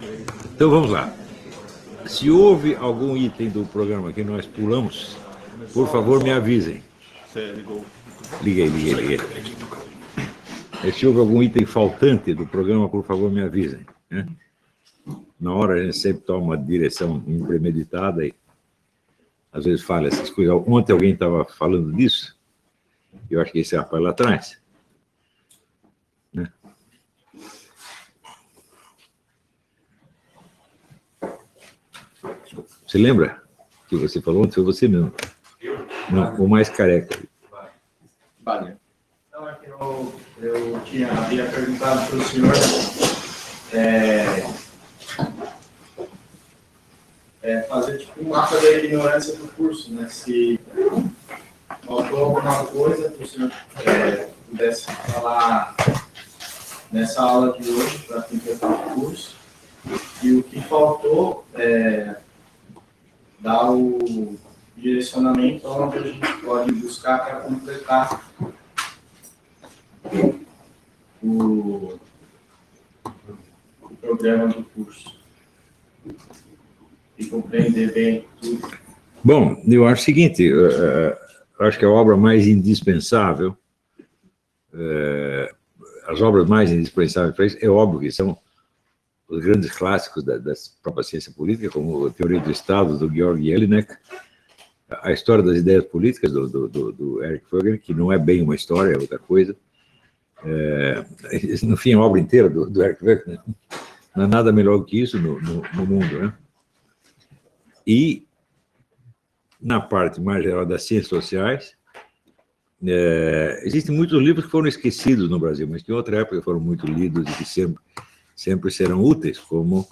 Então vamos lá. Se houve algum item do programa que nós pulamos, por favor me avisem. Você ligou? Liguei. Se houve algum item faltante do programa, por favor me avisem, né? Na hora a gente sempre toma uma direção impremeditada e às vezes fala essas coisas. Ontem alguém estava falando disso, eu acho que esse rapaz lá atrás, né? Você lembra que você falou ontem? Foi você mesmo. Não, o mais careca. Vale. Então, é que eu havia perguntado para o senhor fazer tipo um mapa da ignorância do curso, né? Se faltou alguma coisa que o senhor pudesse falar nessa aula de hoje para completar o curso, e o que faltou dar o direcionamento onde a gente pode buscar para completar o programa do curso e compreender bem tudo. Bom, eu acho o seguinte, eu acho que a obra mais indispensável, as obras mais indispensáveis para isso, é óbvio que são os grandes clássicos da própria ciência política, como a Teoria do Estado, do Georg Jelinek, a História das Ideias Políticas, do Eric Fögel, que não é bem uma história, é outra coisa. No fim, a obra inteira do Eric Fögel não é nada melhor que isso no mundo, né? E, na parte mais geral das ciências sociais, existem muitos livros que foram esquecidos no Brasil, mas que em outra época foram muito lidos e que sempre serão úteis, como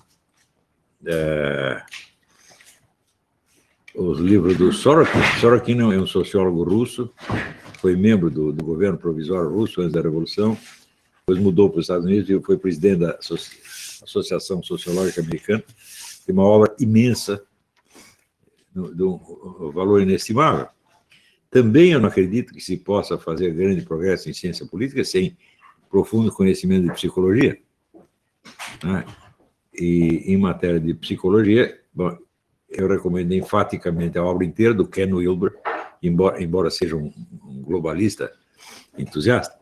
os livros do Sorokin. Sorokin é um sociólogo russo, foi membro do governo provisório russo antes da Revolução, depois mudou para os Estados Unidos e foi presidente da Associação Sociológica Americana. Tem uma obra imensa, de um valor inestimável. Também eu não acredito que se possa fazer grande progresso em ciência política sem profundo conhecimento de psicologia, né? E em matéria de psicologia, bom, eu recomendo enfaticamente a obra inteira do Ken Wilber, embora seja um globalista entusiasta.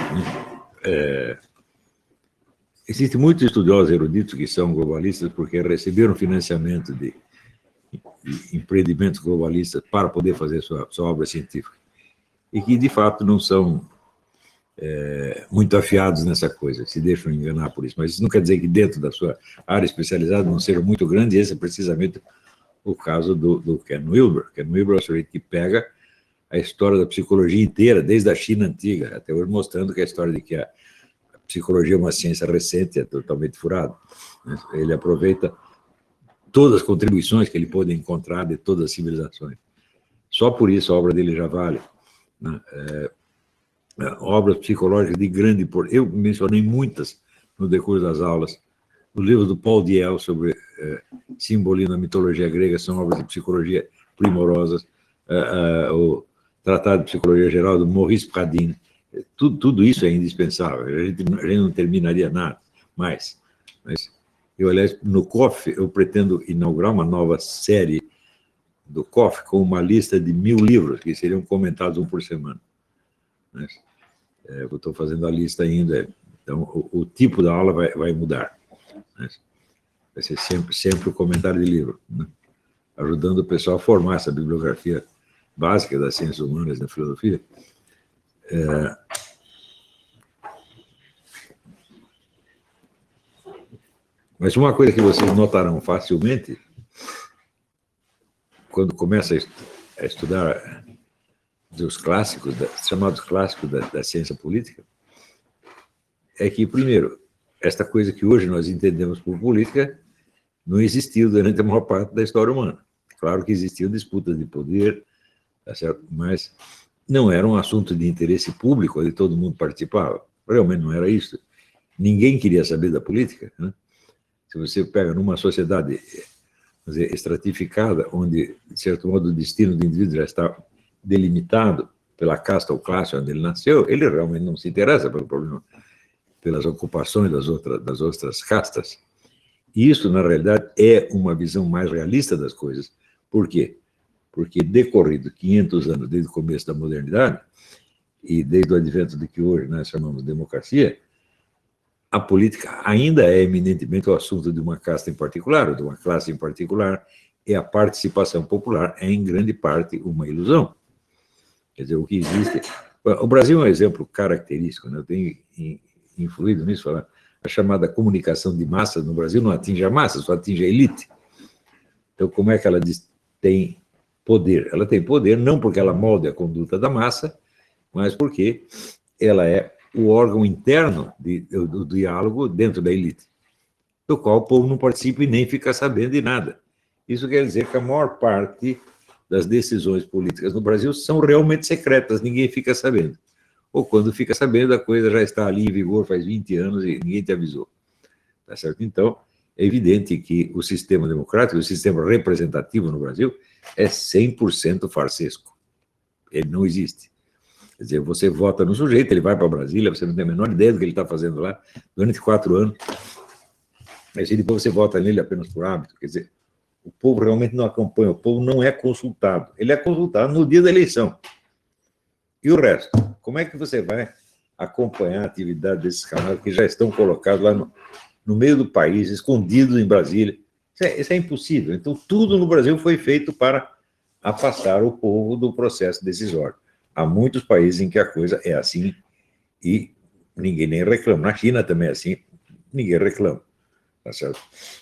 Existem muitos estudiosos eruditos que são globalistas porque receberam financiamento de empreendimentos globalistas para poder fazer sua obra científica e que, de fato, não são muito afiados nessa coisa, se deixam enganar por isso. Mas isso não quer dizer que dentro da sua área especializada não seja muito grande, e esse é precisamente o caso do Ken Wilber. Ken Wilber é o sujeito que pega a história da psicologia inteira, desde a China antiga, até hoje, mostrando que a história de que a psicologia é uma ciência recente é totalmente furada. Ele aproveita todas as contribuições que ele pôde encontrar de todas as civilizações. Só por isso a obra dele já vale, né? Obras psicológicas de grande importância. Eu mencionei muitas no decurso das aulas. Os livros do Paul Diel sobre simbolismo na mitologia grega são obras de psicologia primorosas. O Tratado de Psicologia Geral do Maurice Pradin. Tudo isso é indispensável. A gente não terminaria nada mais. Mas eu, aliás, no COF, eu pretendo inaugurar uma nova série do COF com uma lista de 1000 livros que seriam comentados um por semana. Eu estou fazendo a lista ainda, então o tipo da aula vai mudar. Vai ser sempre o comentário de livro, né? Ajudando o pessoal a formar essa bibliografia básica das ciências humanas, da filosofia. Mas uma coisa que vocês notarão facilmente, quando começa a estudar dos clássicos, chamados clássicos da ciência política, é que, primeiro, esta coisa que hoje nós entendemos por política não existiu durante a maior parte da história humana. Claro que existiam disputas de poder, tá certo? Mas não era um assunto de interesse público onde todo mundo participava. Realmente não era isso. Ninguém queria saber da política, né? Se você pega numa sociedade, quer dizer, estratificada, onde, de certo modo, o destino do indivíduo já está delimitado pela casta ou classe onde ele nasceu, ele realmente não se interessa pelo problema, pelas ocupações das outras castas. E isso, na realidade, é uma visão mais realista das coisas. Por quê? Porque decorrido 500 anos desde o começo da modernidade, e desde o advento de que hoje nós chamamos de democracia, a política ainda é eminentemente o assunto de uma casta em particular, ou de uma classe em particular, e a participação popular é, em grande parte, uma ilusão. Quer dizer, o que existe... O Brasil é um exemplo característico, né? Eu tenho influído nisso, falar, a chamada comunicação de massa no Brasil não atinge a massa, só atinge a elite. Então, como é que ela tem poder? Ela tem poder não porque ela molde a conduta da massa, mas porque ela é o órgão interno do diálogo dentro da elite, do qual o povo não participa e nem fica sabendo de nada. Isso quer dizer que a maior parte das decisões políticas no Brasil são realmente secretas, ninguém fica sabendo. Ou quando fica sabendo, a coisa já está ali em vigor faz 20 anos e ninguém te avisou. Tá certo? Então, é evidente que o sistema democrático, o sistema representativo no Brasil, é 100% farsesco. Ele não existe. Quer dizer, você vota no sujeito, ele vai para Brasília, você não tem a menor ideia do que ele está fazendo lá, durante 4 anos. Mas depois você vota nele apenas por hábito. Quer dizer, o povo realmente não acompanha, o povo não é consultado. Ele é consultado no dia da eleição. E o resto? Como é que você vai acompanhar a atividade desses canais que já estão colocados lá no meio do país, escondidos em Brasília? Isso é impossível. Então, tudo no Brasil foi feito para afastar o povo do processo decisório. Há muitos países em que a coisa é assim e ninguém nem reclama. Na China também é assim, ninguém reclama. Tá certo?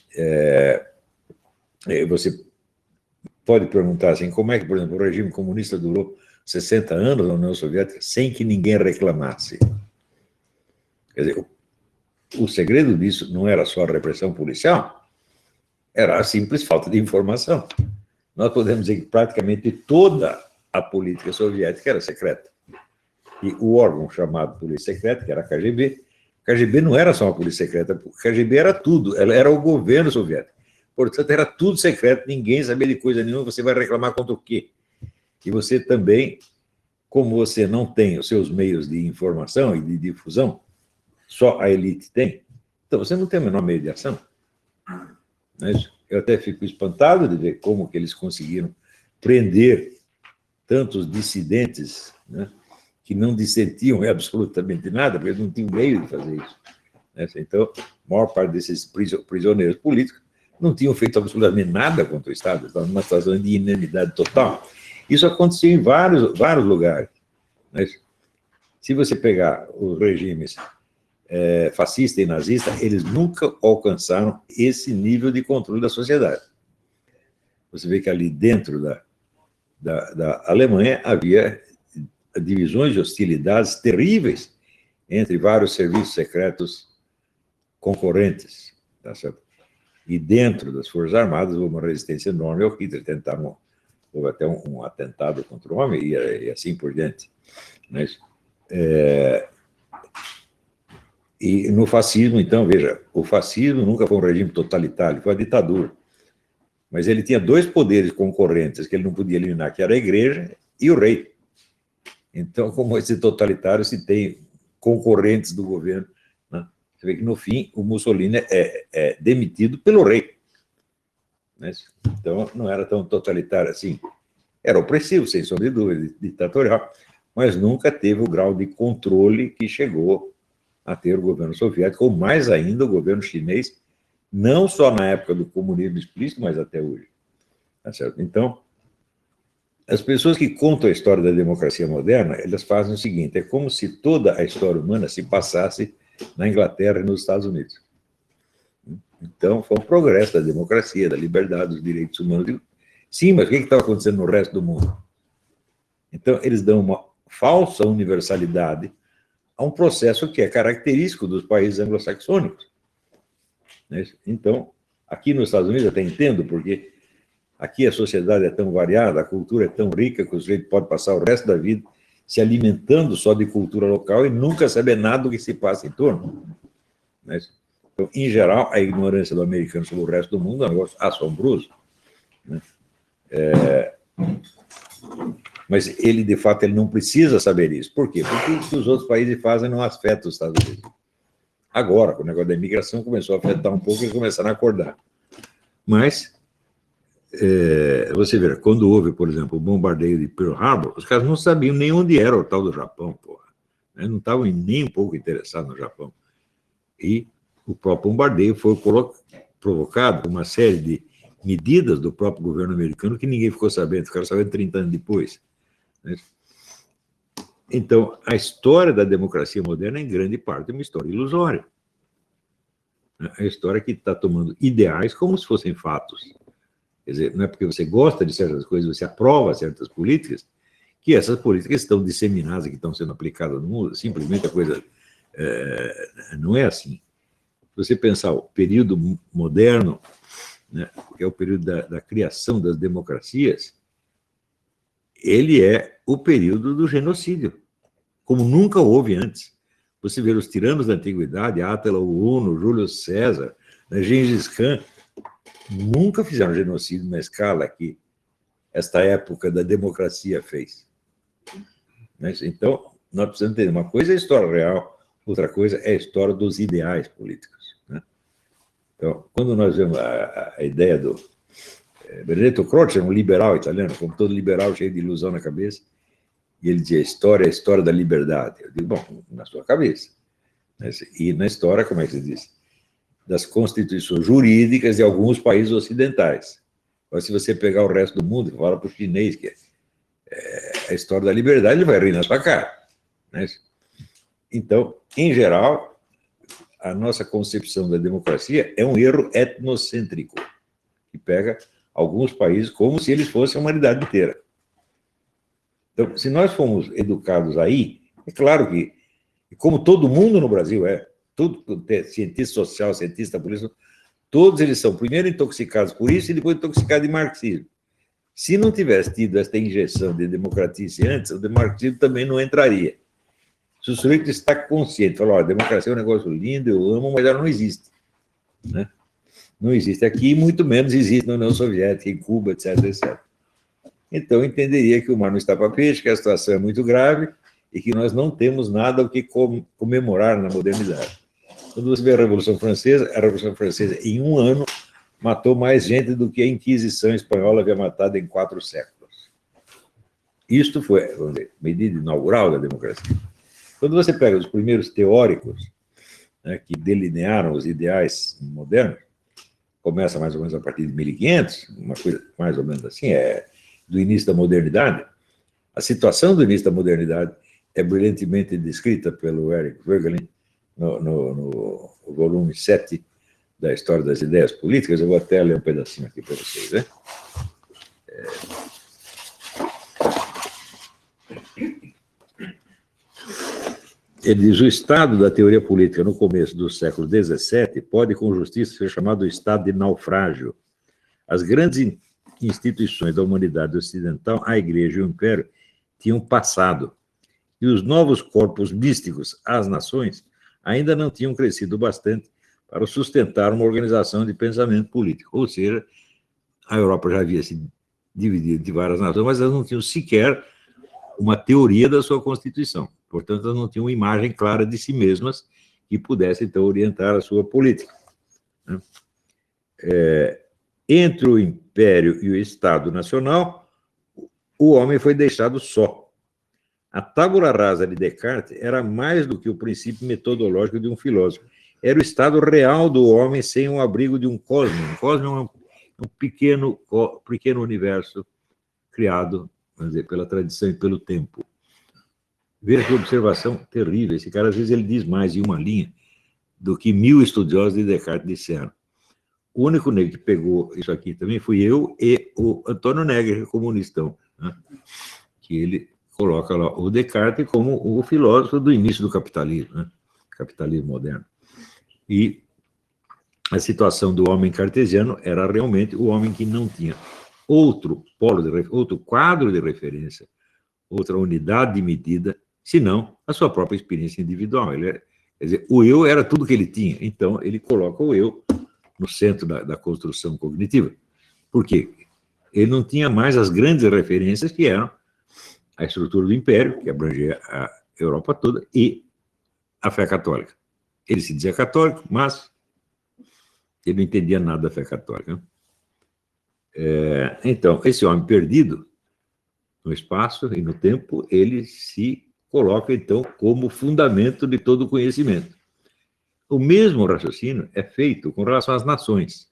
Você pode perguntar assim, como é que, por exemplo, o regime comunista durou 60 anos na União Soviética sem que ninguém reclamasse? Quer dizer, o segredo disso não era só a repressão policial, era a simples falta de informação. Nós podemos dizer que praticamente toda a política soviética era secreta. E o órgão chamado Polícia Secreta, que era a KGB não era só uma polícia secreta, a KGB era tudo, ela era o governo soviético. Portanto, era tudo secreto, ninguém sabia de coisa nenhuma, você vai reclamar contra o quê? E você também, como você não tem os seus meios de informação e de difusão, só a elite tem, então você não tem o menor meio de ação. Eu até fico espantado de ver como que eles conseguiram prender tantos dissidentes, né, que não dissentiam absolutamente nada, porque eles não tinham meio de fazer isso. Então, a maior parte desses prisioneiros políticos não tinham feito absolutamente nada contra o Estado, estavam numa situação de inanidade total. Isso aconteceu em vários lugares. Mas, se você pegar os regimes fascista e nazista, eles nunca alcançaram esse nível de controle da sociedade. Você vê que ali dentro da Alemanha havia divisões de hostilidades terríveis entre vários serviços secretos concorrentes, tá certo? E dentro das Forças Armadas houve uma resistência enorme ao Hitler, houve até um atentado contra o homem e assim por diante. Mas, e no fascismo, então, veja, o fascismo nunca foi um regime totalitário, foi uma ditadura. Mas ele tinha 2 poderes concorrentes que ele não podia eliminar, que era a igreja e o rei. Então, como esse totalitário, se tem concorrentes do governo, né? Você vê que, no fim, o Mussolini é demitido pelo rei. Né? Então, não era tão totalitário assim. Era opressivo, sem sombra de dúvida, ditatorial, mas nunca teve o grau de controle que chegou a ter o governo soviético, ou mais ainda o governo chinês, não só na época do comunismo explícito, mas até hoje. Tá certo? Então, as pessoas que contam a história da democracia moderna, elas fazem o seguinte, é como se toda a história humana se passasse na Inglaterra e nos Estados Unidos. Então, foi um progresso da democracia, da liberdade, dos direitos humanos. Sim, mas o que estava acontecendo no resto do mundo? Então, eles dão uma falsa universalidade a um processo que é característico dos países anglo-saxônicos. Então, aqui nos Estados Unidos, eu até entendo, porque aqui a sociedade é tão variada, a cultura é tão rica que o sujeito pode passar o resto da vida se alimentando só de cultura local e nunca saber nada do que se passa em torno. Então, em geral, a ignorância do americano sobre o resto do mundo é um negócio assombroso. Mas ele, de fato, ele não precisa saber isso. Por quê? Porque o que os outros países fazem não afeta os Estados Unidos. Agora, com o negócio da imigração, começou a afetar um pouco e começaram a acordar. Mas, você vê, quando houve, por exemplo, o bombardeio de Pearl Harbor, os caras não sabiam nem onde era o tal do Japão, porra. Não estavam nem um pouco interessados no Japão. E o próprio bombardeio foi provocado por uma série de medidas do próprio governo americano que ninguém ficou sabendo, ficaram sabendo 30 anos depois. Então, a história da democracia moderna, em grande parte, é uma história ilusória. É uma história que está tomando ideais como se fossem fatos. Quer dizer, não é porque você gosta de certas coisas, você aprova certas políticas, que essas políticas estão disseminadas, que estão sendo aplicadas no mundo. Simplesmente a coisa não é assim. Se você pensar o período moderno, né, que é o período da criação das democracias, ele é o período do genocídio, como nunca houve antes. Você vê os tiranos da antiguidade, Átila Uno, Júlio César, Gengis Khan, nunca fizeram genocídio na escala que esta época da democracia fez. Então, nós precisamos entender, uma coisa é a história real, outra coisa é a história dos ideais políticos. Então, quando nós vemos a ideia do Benedetto Croce, um liberal italiano, como todo liberal cheio de ilusão na cabeça, e ele dizia, a história é a história da liberdade. Eu digo, bom, na sua cabeça. E na história, como é que se diz? Das constituições jurídicas de alguns países ocidentais. Mas se você pegar o resto do mundo, fala para o chinês que a história da liberdade, ele vai rir na sua cara. Então, em geral, a nossa concepção da democracia é um erro etnocêntrico, que pega alguns países como se eles fossem a humanidade inteira. Então, se nós fomos educados aí, é claro que, como todo mundo no Brasil todo cientista social, cientista político, todos eles são primeiro intoxicados por isso e depois intoxicados de marxismo. Se não tivesse tido esta injeção de democracia antes, o marxismo também não entraria. Se o sujeito está consciente, fala, olha, a democracia é um negócio lindo, eu amo, mas ela não existe. Não existe aqui, muito menos existe na União Soviética, em Cuba, etc, etc. Então, entenderia que o mar não está para peixe, que a situação é muito grave e que nós não temos nada o que comemorar na modernidade. Quando você vê a Revolução Francesa, em um ano, matou mais gente do que a Inquisição espanhola havia matado em 4 séculos. Isto foi, vamos dizer, medida inaugural da democracia. Quando você pega os primeiros teóricos, que delinearam os ideais modernos, começa mais ou menos a partir de 1500, uma coisa mais ou menos assim, do início da modernidade. A situação do início da modernidade é brilhantemente descrita pelo Eric Voegelin no volume 7 da História das Ideias Políticas. Eu vou até ler um pedacinho aqui para vocês, né? Ele diz, o estado da teoria política no começo do século XVII pode, com justiça, ser chamado o estado de naufrágio. As grandes instituições da humanidade ocidental, a Igreja e o Império, tinham passado, e os novos corpos místicos, as nações, ainda não tinham crescido bastante para sustentar uma organização de pensamento político. Ou seja, a Europa já havia se dividido de várias nações, mas elas não tinham sequer uma teoria da sua Constituição. Portanto, elas não tinham uma imagem clara de si mesmas que pudesse, então, orientar a sua política. Entre o Império e o Estado Nacional, o homem foi deixado só. A tábula rasa de Descartes era mais do que o princípio metodológico de um filósofo. Era o estado real do homem sem o abrigo de um cosmo. Um cosmo é um pequeno universo criado, vamos dizer, pela tradição e pelo tempo. Veja que observação terrível. Esse cara, às vezes, ele diz mais em uma linha do que 1000 estudiosos de Descartes disseram. O único negro que pegou isso aqui também fui eu e o Antônio Negri, comunistão, que ele coloca lá o Descartes como o filósofo do início do capitalismo, capitalismo moderno. E a situação do homem cartesiano era realmente o homem que não tinha outro quadro de referência, outra unidade de medida, senão a sua própria experiência individual. Quer dizer, o eu era tudo que ele tinha, então ele coloca o eu no centro da construção cognitiva. Por quê? Ele não tinha mais as grandes referências que eram a estrutura do Império, que abrangia a Europa toda, e a fé católica. Ele se dizia católico, mas ele não entendia nada da fé católica. Então, esse homem perdido no espaço e no tempo, ele se coloca, então, como fundamento de todo o conhecimento. O mesmo raciocínio é feito com relação às nações.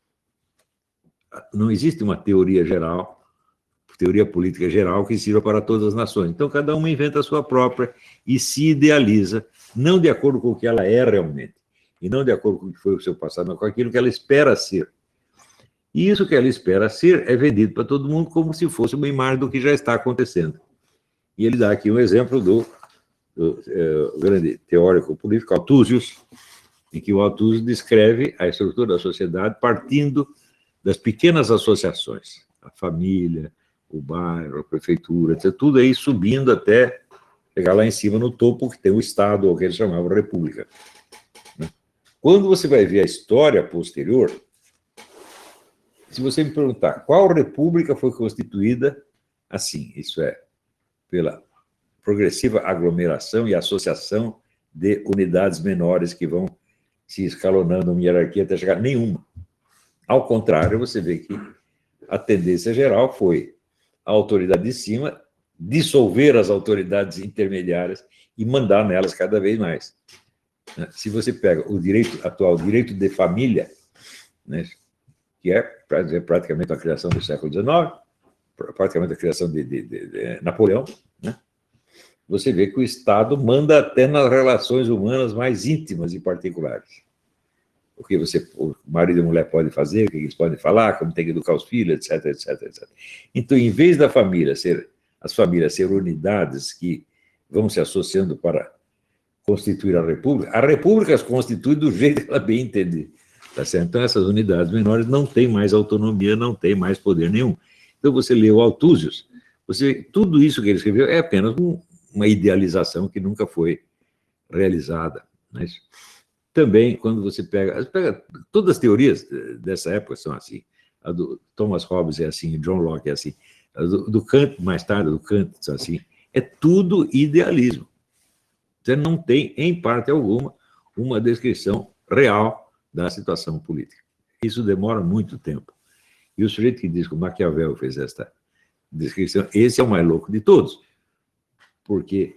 Não existe uma teoria geral, teoria política geral, que sirva para todas as nações. Então, cada uma inventa a sua própria e se idealiza, não de acordo com o que ela é realmente, e não de acordo com o que foi o seu passado, mas com aquilo que ela espera ser. E isso que ela espera ser é vendido para todo mundo como se fosse uma imagem do que já está acontecendo. E ele dá aqui um exemplo do grande teórico político, Althusius, em que o Althusius descreve a estrutura da sociedade partindo das pequenas associações, a família, o bairro, a prefeitura, etc., tudo aí subindo até chegar lá em cima no topo, que tem o Estado, ou que eles chamavam República. Quando você vai ver a história posterior, se você me perguntar qual república foi constituída assim, isso é, pela progressiva aglomeração e associação de unidades menores que vão se escalonando uma hierarquia até chegar a nenhuma. Ao contrário, você vê que a tendência geral foi a autoridade de cima dissolver as autoridades intermediárias e mandar nelas cada vez mais. Se você pega o direito atual, o direito de família, né, que é praticamente a criação do século XIX, praticamente a criação de Napoleão, né, você vê que o Estado manda até nas relações humanas mais íntimas e particulares. O que o marido e a mulher podem fazer, o que eles podem falar, como tem que educar os filhos, etc, etc, etc. Então, em vez da família as famílias serem unidades que vão se associando para constituir a República se constitui do jeito que ela bem entender. Tá certo? Então, essas unidades menores não têm mais autonomia, não têm mais poder nenhum. Então, você lê o Althusius, tudo isso que ele escreveu é apenas uma idealização que nunca foi realizada. Mas também, quando você pega todas as teorias dessa época são assim. A do Thomas Hobbes é assim, John Locke é assim. A do Kant, mais tarde, do Kant, é assim. É tudo idealismo. Você não tem, em parte alguma, uma descrição real da situação política. Isso demora muito tempo. E o sujeito que diz que o Maquiavel fez esta descrição, esse é o mais louco de todos. Porque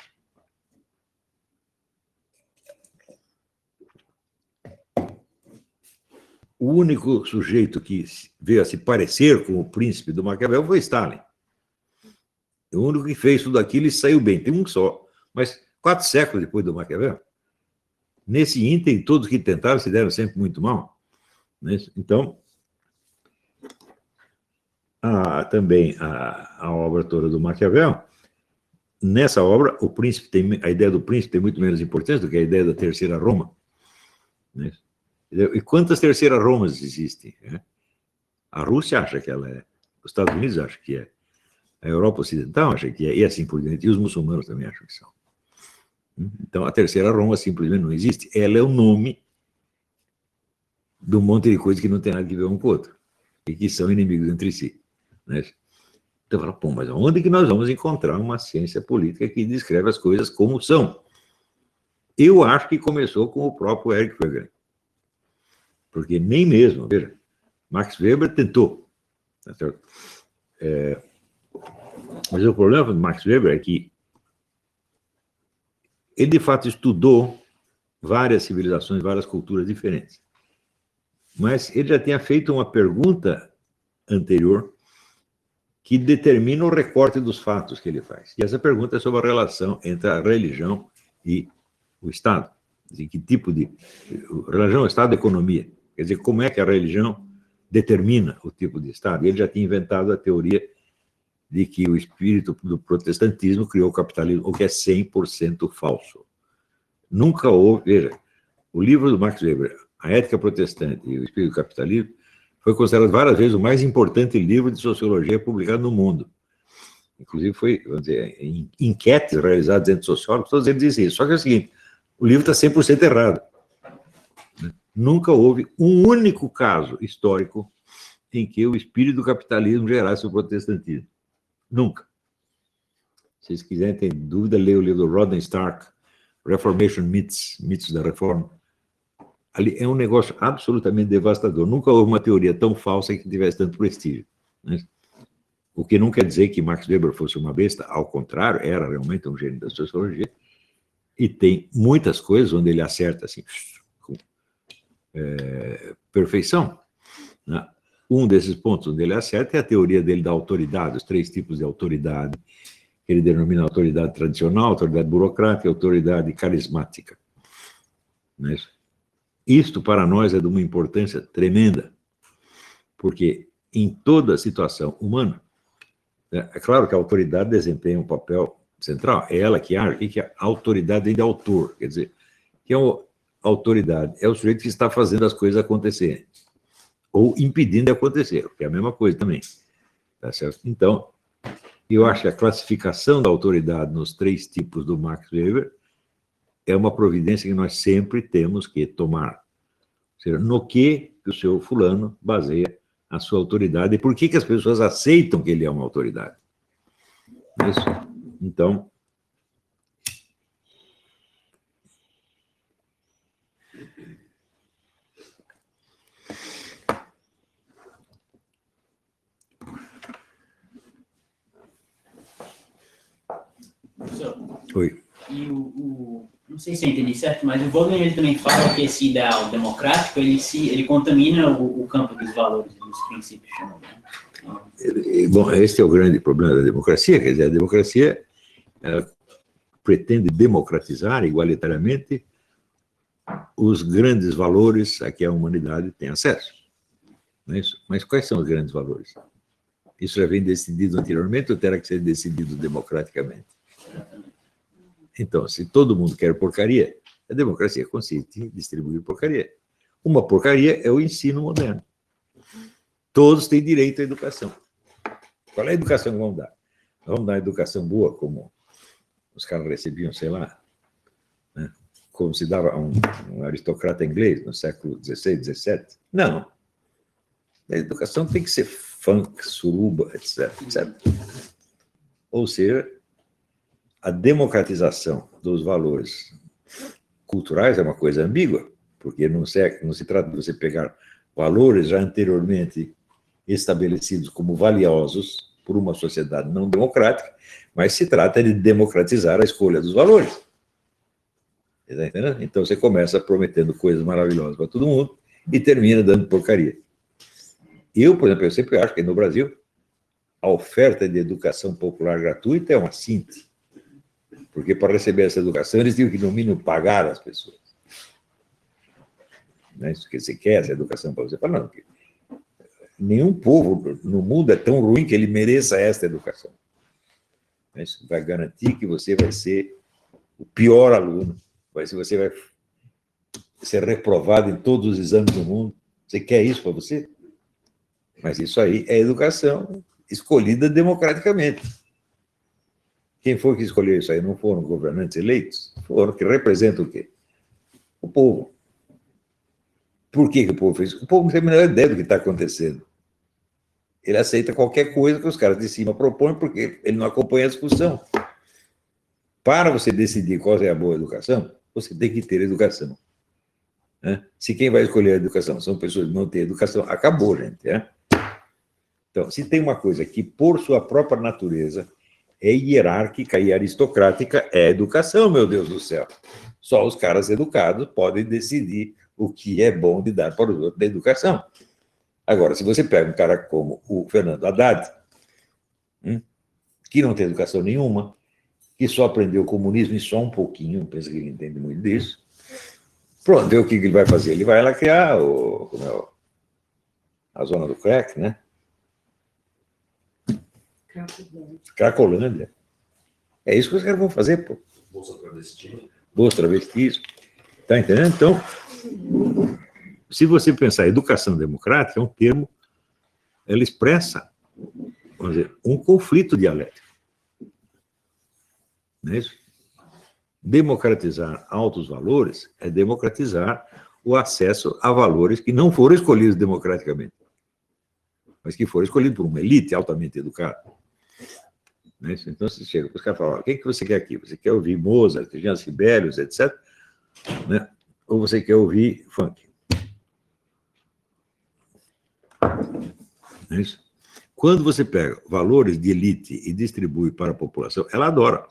o único sujeito que veio a se parecer com o príncipe do Maquiavel foi Stalin. O único que fez tudo aquilo e saiu bem. Tem um só. Mas 4 séculos depois do Maquiavel, nesse ínterim, todos que tentaram se deram sempre muito mal. Né? Então, também a obra toda do Maquiavel, nessa obra, a ideia do príncipe tem muito menos importância do que a ideia da Terceira Roma. Né? E quantas Terceiras Romas existem? Né? A Rússia acha que ela é, os Estados Unidos acham que é, a Europa Ocidental acha que é, e assim por diante, e os muçulmanos também acham que são. Então, a Terceira Roma simplesmente não existe. Ela é o nome de um monte de coisas que não tem nada a ver um com o outro, e que são inimigos entre si. Né? Então, fala, pô, mas onde que nós vamos encontrar uma ciência política que descreve as coisas como são? Eu acho que começou com o próprio Eric Weber. Porque nem mesmo, veja, Max Weber tentou. Tá certo? Mas o problema do Max Weber é que ele, de fato, estudou várias civilizações, várias culturas diferentes. Mas ele já tinha feito uma pergunta anterior que determina o recorte dos fatos que ele faz. E essa pergunta é sobre a relação entre a religião e o Estado. Quer dizer, que tipo de... Religião, Estado e economia. Quer dizer, como é que a religião determina o tipo de Estado? E ele já tinha inventado a teoria de que o espírito do protestantismo criou o capitalismo, o que é 100% falso. Nunca houve... Veja, o livro do Max Weber, A Ética Protestante e o Espírito do Capitalismo, foi considerado várias vezes o mais importante livro de sociologia publicado no mundo. Inclusive foi, vamos dizer, em enquetes realizadas entre sociólogos, todos eles dizem isso. Só que é o seguinte, o livro está 100% errado. Nunca houve um único caso histórico em que o espírito do capitalismo gerasse o protestantismo. Nunca. Se vocês quiserem ter dúvida, leia o livro do Rodney Stark, Reformation mitos da reforma. Ali é um negócio absolutamente devastador. Nunca houve uma teoria tão falsa que tivesse tanto prestígio, né? O que não quer dizer que Max Weber fosse uma besta, ao contrário, era realmente um gênio da sociologia, e tem muitas coisas onde ele acerta assim, com perfeição, né? Um desses pontos onde ele acerta é a teoria dele da autoridade, os 3 tipos de autoridade, que ele denomina autoridade tradicional, autoridade burocrática e autoridade carismática. Não é isso? Isto, para nós, é de uma importância tremenda, porque em toda situação humana, é claro que a autoridade desempenha um papel central, é ela que age. O que é a autoridade de autor? Quer dizer, que é uma autoridade? É o sujeito que está fazendo as coisas acontecerem, ou impedindo de acontecer, que é a mesma coisa também. Tá certo? Então, eu acho que a classificação da autoridade nos 3 tipos do Max Weber é uma providência que nós sempre temos que tomar. Ou seja, no que o seu fulano baseia a sua autoridade e por que as pessoas aceitam que ele é uma autoridade. Isso. Então, oi. E não sei se eu entendi certo, mas o Vogel ele também fala que esse ideal democrático ele contamina o campo dos valores, dos princípios. Bom, esse é o grande problema da democracia, quer dizer, a democracia pretende democratizar igualitariamente os grandes valores a que a humanidade tem acesso. Não é isso? Mas quais são os grandes valores? Isso já vem decidido anteriormente ou terá que ser decidido democraticamente? Então, se todo mundo quer porcaria, a democracia consiste em distribuir porcaria. Uma porcaria é o ensino moderno. Todos têm direito à educação. Qual é a educação que vamos dar? Vamos dar educação boa, como os caras recebiam, sei lá, né? Como se dava a um aristocrata inglês no século XVI, XVII? Não. A educação tem que ser funk, suruba, etc, etc. Ou seja, a democratização dos valores culturais é uma coisa ambígua, porque não se trata de você pegar valores já anteriormente estabelecidos como valiosos por uma sociedade não democrática, mas se trata de democratizar a escolha dos valores. Está entendendo? Então você começa prometendo coisas maravilhosas para todo mundo e termina dando porcaria. Eu, por exemplo, eu sempre acho que no Brasil a oferta de educação popular gratuita é uma síntese. Porque para receber essa educação, eles tinham que, no mínimo, pagar as pessoas. Não é isso que você quer, essa educação para você? Fala, não, nenhum povo no mundo é tão ruim que ele mereça esta educação. Isso vai garantir que você vai ser o pior aluno, você vai ser reprovado em todos os exames do mundo. Você quer isso para você? Mas isso aí é educação escolhida democraticamente. Quem foi que escolheu isso aí? Não foram governantes eleitos? Foram, que representam o quê? O povo. Por que o povo fez isso? O povo não tem a menor ideia do que está acontecendo. Ele aceita qualquer coisa que os caras de cima propõem, porque ele não acompanha a discussão. Para você decidir qual é a boa educação, você tem que ter educação. Né? Se quem vai escolher a educação são pessoas que não têm educação, acabou, gente. Né? Então, se tem uma coisa que, por sua própria natureza, é hierárquica e aristocrática, é a educação, meu Deus do céu. Só os caras educados podem decidir o que é bom de dar para os outros da educação. Agora, se você pega um cara como o Fernando Haddad, que não tem educação nenhuma, que só aprendeu comunismo e só um pouquinho, não pensa que ele entende muito disso, pronto, vê o que ele vai fazer. Ele vai lá criar a zona do crack, né? Cracolândia. É isso que os caras vão fazer, pô. Bolsa travesti. Bolsa travesti. Tá entendendo? Então, se você pensar educação democrática, é um termo, ela expressa, vamos dizer, um conflito dialético. Não é isso? Democratizar altos valores é democratizar o acesso a valores que não foram escolhidos democraticamente, mas que foram escolhidos por uma elite altamente educada. Não é isso? Então, você chega, os caras falam, o que você quer aqui? Você quer ouvir Mozart, Jean Sibelius, etc., né? Ou você quer ouvir funk? Não é isso? Quando você pega valores de elite e distribui para a população, ela adora.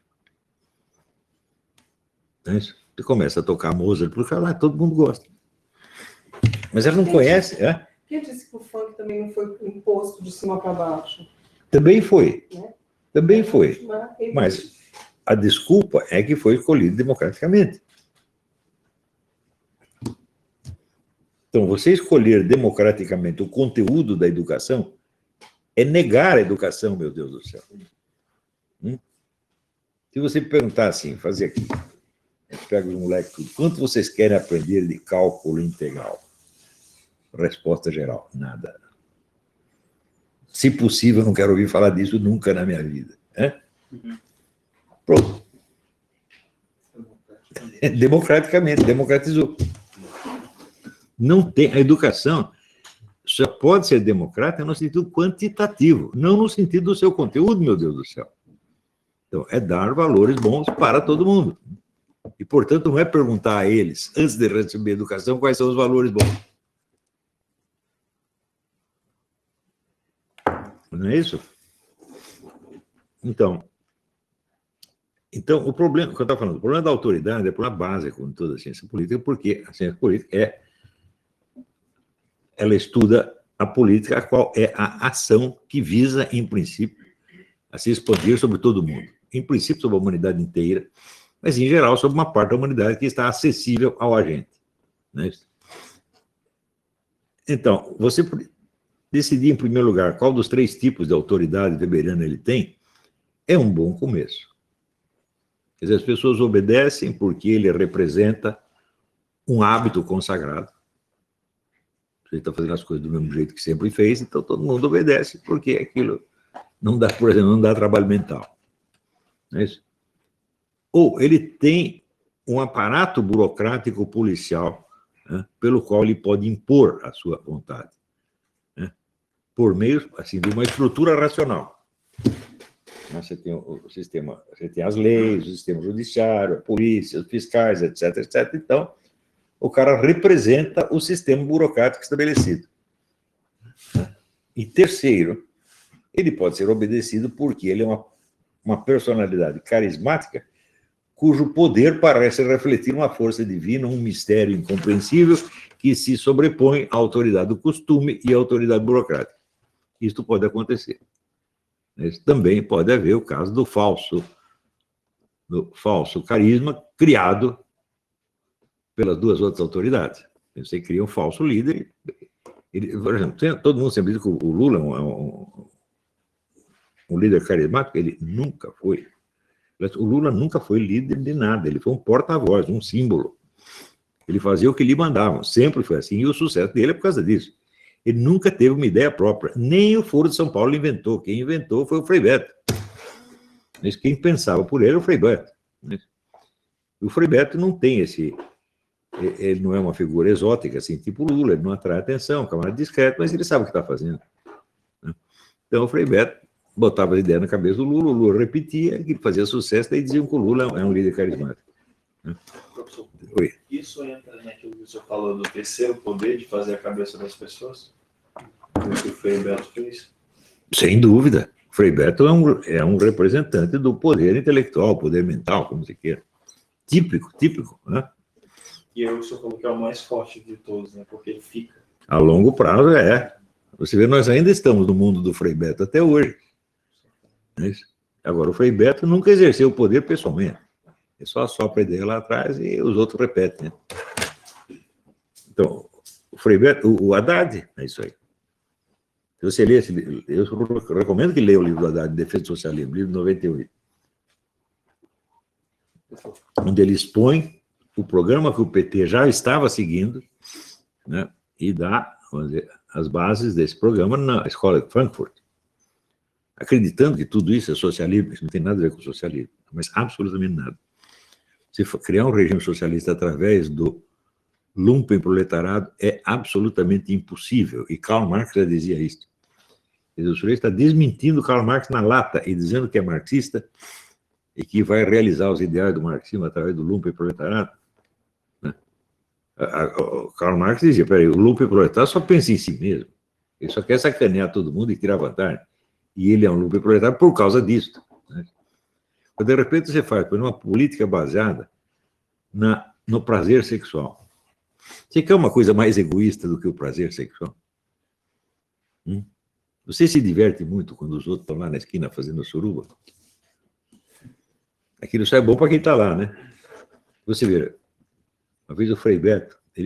Não é isso? Você começa a tocar Mozart, porque lá todo mundo gosta. Mas ela não conhece. Quem disse que o funk também não foi imposto de cima para baixo? Também foi. Né? Também foi. Mas a desculpa é que foi escolhido democraticamente. Então, você escolher democraticamente o conteúdo da educação é negar a educação, meu Deus do céu. Se você perguntar assim, fazer aqui, pega os moleques tudo, quanto vocês querem aprender de cálculo integral? Resposta geral, nada. Se possível, eu não quero ouvir falar disso nunca na minha vida. Pronto. Democraticamente, democratizou. Não tem, a educação só pode ser democrática no sentido quantitativo, não no sentido do seu conteúdo, meu Deus do céu. Então, é dar valores bons para todo mundo. E, portanto, não é perguntar a eles, antes de receber educação, quais são os valores bons. Não é isso? Então o problema, que eu estava falando, o problema da autoridade é o problema básico de toda a ciência política, porque a ciência política ela estuda a política, a qual é a ação que visa, em princípio, a se expandir sobre todo mundo. Em princípio, sobre a humanidade inteira, mas, em geral, sobre uma parte da humanidade que está acessível ao agente. Não é isso? Então, você decidir, em primeiro lugar, qual dos 3 tipos de autoridade weberiana ele tem, é um bom começo. Quer dizer, as pessoas obedecem porque ele representa um hábito consagrado. Ele está fazendo as coisas do mesmo jeito que sempre fez, então todo mundo obedece, porque aquilo não dá, por exemplo, não dá trabalho mental. Não é isso? Ou ele tem um aparato burocrático policial, né, pelo qual ele pode impor a sua vontade, né, por meio assim, de uma estrutura racional. Você tem o sistema, você tem as leis, o sistema judiciário, a polícia, os fiscais, etc, etc. Então, o cara representa o sistema burocrático estabelecido. E terceiro, ele pode ser obedecido porque ele é uma personalidade carismática cujo poder parece refletir uma força divina, um mistério incompreensível que se sobrepõe à autoridade do costume e à autoridade burocrática. Isto pode acontecer. Mas também pode haver o caso do falso carisma criado pelas 2 outras autoridades. Você cria um falso líder. Por exemplo, todo mundo sempre diz que o Lula é um líder carismático. Ele nunca foi. O Lula nunca foi líder de nada. Ele foi um porta-voz, um símbolo. Ele fazia o que lhe mandavam. Sempre foi assim. E o sucesso dele é por causa disso. Ele nunca teve uma ideia própria. Nem o Foro de São Paulo inventou. Quem inventou foi o Frei Beto. Mas quem pensava por ele era o Frei Beto. O Frei Beto não tem esse... Ele não é uma figura exótica, assim, tipo Lula. Ele não atrai atenção, é um camarada discreto, mas ele sabe o que está fazendo. Então, o Frei Beto botava as ideias na cabeça do Lula, o Lula repetia, que fazia sucesso, daí diziam que o Lula é um líder carismático. Professor, Oi. Isso entra naquilo que o senhor falou do terceiro poder de fazer a cabeça das pessoas? O que o Frei Beto fez? Sem dúvida. O Frei Beto é um representante do poder intelectual, poder mental, como você queira. Típico, né? E eu sou falou que é o mais forte de todos, né? Porque ele fica. A longo prazo Você vê, nós ainda estamos no mundo do Frei Beto até hoje. Agora, o Frei Beto nunca exerceu o poder pessoalmente. Ele só sopra a ideia lá atrás e os outros repetem. Né? Então, o Frei Beto, o Haddad, é isso aí. Se você ler esse livro, eu recomendo que leia o livro do Haddad, Defesa do Socialismo, livro de 98. Onde ele expõe o programa que o PT já estava seguindo, né, e dá, vamos dizer, as bases desse programa na escola de Frankfurt, acreditando que tudo isso é socialismo. Isso não tem nada a ver com socialismo, mas absolutamente nada. Se criar um regime socialista através do lumpenproletariado é absolutamente impossível, e Karl Marx já dizia isso. Quer dizer, o sujeito está desmentindo Karl Marx na lata e dizendo que é marxista e que vai realizar os ideais do marxismo através do lumpenproletariado. Né? O Karl Marx dizia, peraí, o lumpenproletariado só pensa em si mesmo. Ele só quer sacanear todo mundo e tirar vantagem. E ele é um lumpenproletário por causa disso. Né? Então, de repente, você faz uma política baseada no prazer sexual. Você quer uma coisa mais egoísta do que o prazer sexual? Você se diverte muito quando os outros estão lá na esquina fazendo suruba? Aquilo só é bom para quem está lá, né? Você vê, uma vez o Frei Beto, ele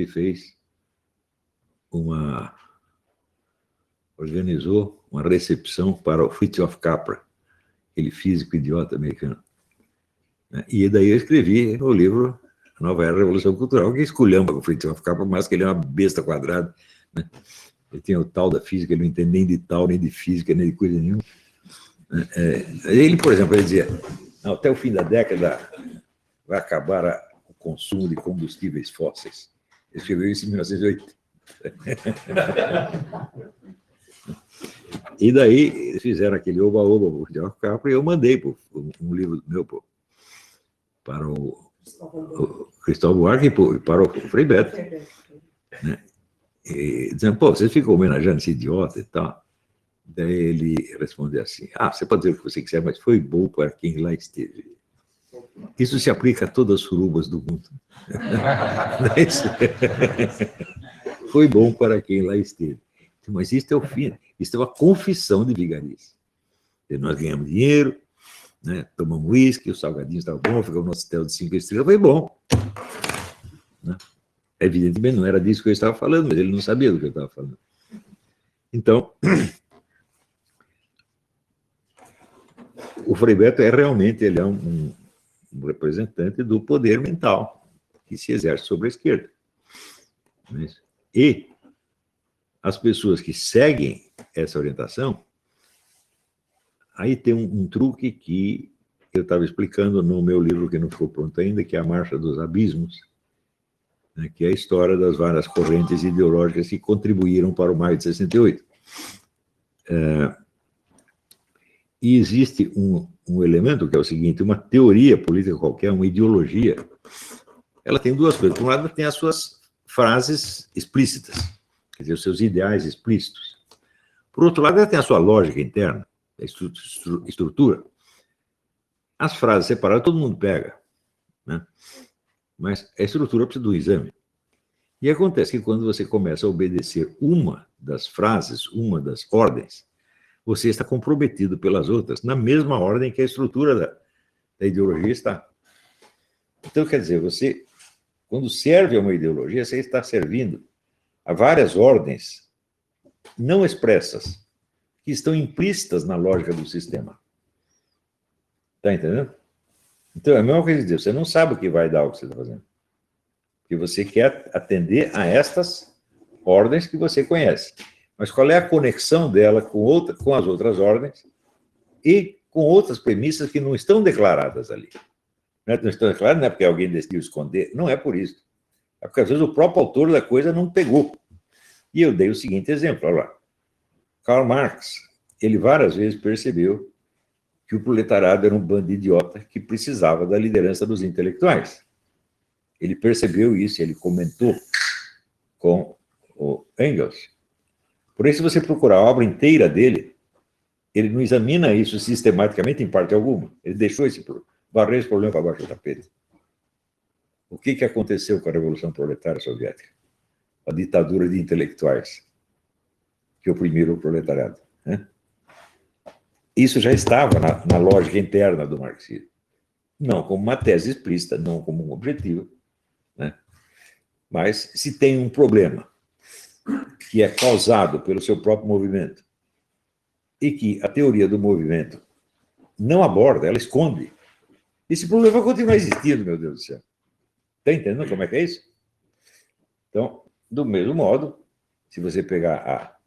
organizou uma recepção para o Fritjof Capra, aquele físico idiota americano. E daí eu escrevi no livro A Nova Era da Revolução Cultural, que esculhamba com o Fritjof Capra, mas que ele é uma besta quadrada, né? Ele tem o tal da física, ele não entende nem de tal, nem de física, nem de coisa nenhuma. Ele, por exemplo, ele dizia, até o fim da década vai acabar o consumo de combustíveis fósseis. Ele escreveu isso em 1980. E daí eles fizeram aquele oba-oba para o Capra, e eu mandei um livro meu para o Cristóvão Buarque e para o Frei Beto. Né? E dizendo, pô, vocês ficam homenageando esse idiota e tal. Daí ele respondeu assim, você pode dizer o que você quiser, mas foi bom para quem lá esteve. Isso se aplica a todas as surubas do mundo. Foi bom para quem lá esteve. Mas isso é o fim, isso é uma confissão de vigarice. Nós ganhamos dinheiro, né, tomamos uísque, os salgadinhos estavam bons, ficamos no hotel de 5 estrelas, foi bom. Né? Evidentemente não era disso que eu estava falando, mas ele não sabia do que eu estava falando. Então, o Frei Beto realmente ele é um representante do poder mental que se exerce sobre a esquerda. E as pessoas que seguem essa orientação, aí tem um truque que eu estava explicando no meu livro que não ficou pronto ainda, que é A Marcha dos Abismos, né, que é a história das várias correntes ideológicas que contribuíram para o maio de 68. E existe um elemento que é o seguinte, uma teoria política qualquer, uma ideologia, ela tem duas coisas. Por um lado, tem as suas frases explícitas, quer dizer, os seus ideais explícitos. Por outro lado, ela tem a sua lógica interna, a estrutura. As frases separadas todo mundo pega, né? Mas a estrutura precisa do exame. E acontece que quando você começa a obedecer uma das frases, uma das ordens, você está comprometido pelas outras, na mesma ordem que a estrutura da ideologia está. Então, quer dizer, você, quando serve a uma ideologia, você está servindo a várias ordens não expressas, que estão implícitas na lógica do sistema. Está entendendo? Então, é a mesma coisa de Deus. Você não sabe o que vai dar o que você está fazendo. Porque você quer atender a estas ordens que você conhece. Mas qual é a conexão dela com as outras ordens e com outras premissas que não estão declaradas ali? Não estão declaradas, não é porque alguém decidiu esconder, não é por isso. É porque, às vezes, o próprio autor da coisa não pegou. E eu dei o seguinte exemplo, olha lá. Karl Marx, ele várias vezes percebeu que o proletariado era um bando de idiota que precisava da liderança dos intelectuais. Ele percebeu isso, ele comentou com o Engels. Por isso, se você procurar a obra inteira dele, ele não examina isso sistematicamente em parte alguma. Ele deixou varrer esse problema para baixo do tapete. O que aconteceu com a Revolução Proletária Soviética? A ditadura de intelectuais que oprimiram o proletariado. Né? Isso já estava na lógica interna do marxismo. Não como uma tese explícita, não como um objetivo. Né? Mas se tem um problema que é causado pelo seu próprio movimento e que a teoria do movimento não aborda, ela esconde, esse problema vai continuar existindo, meu Deus do céu. Está entendendo como é que é isso? Então, do mesmo modo, se você pegar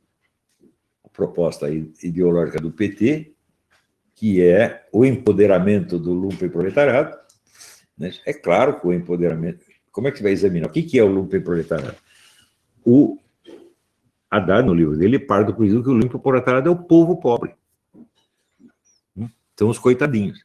a proposta ideológica do PT, que é o empoderamento do lumpenproletariado, né? É claro que o empoderamento... Como é que você vai examinar? O que é o lumpenproletariado? Haddad, no livro dele, parte do princípio que o limpo proletariado é o povo pobre. São os coitadinhos.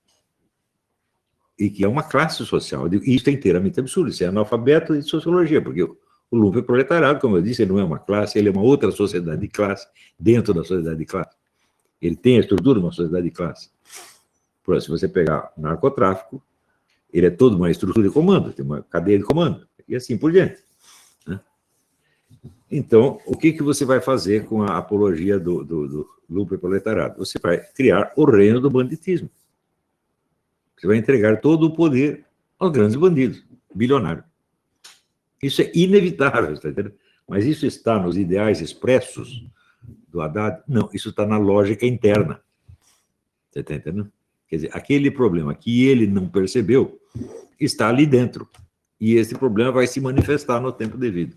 E que é uma classe social. E isso é inteiramente absurdo. Isso é analfabeto de sociologia, porque o lumpen proletariado, como eu disse, ele não é uma classe, ele é uma outra sociedade de classe dentro da sociedade de classe. Ele tem a estrutura de uma sociedade de classe. Por exemplo, se você pegar o narcotráfico, ele é toda uma estrutura de comando, tem uma cadeia de comando, e assim por diante. Né? Então, o que você vai fazer com a apologia do lumpen proletariado? Você vai criar o reino do banditismo. Você vai entregar todo o poder aos grandes bandidos, bilionários. Isso é inevitável, está entendendo? Mas isso está nos ideais expressos do Haddad? Não, isso está na lógica interna. Você está entendendo? Quer dizer, aquele problema que ele não percebeu está ali dentro. E esse problema vai se manifestar no tempo devido.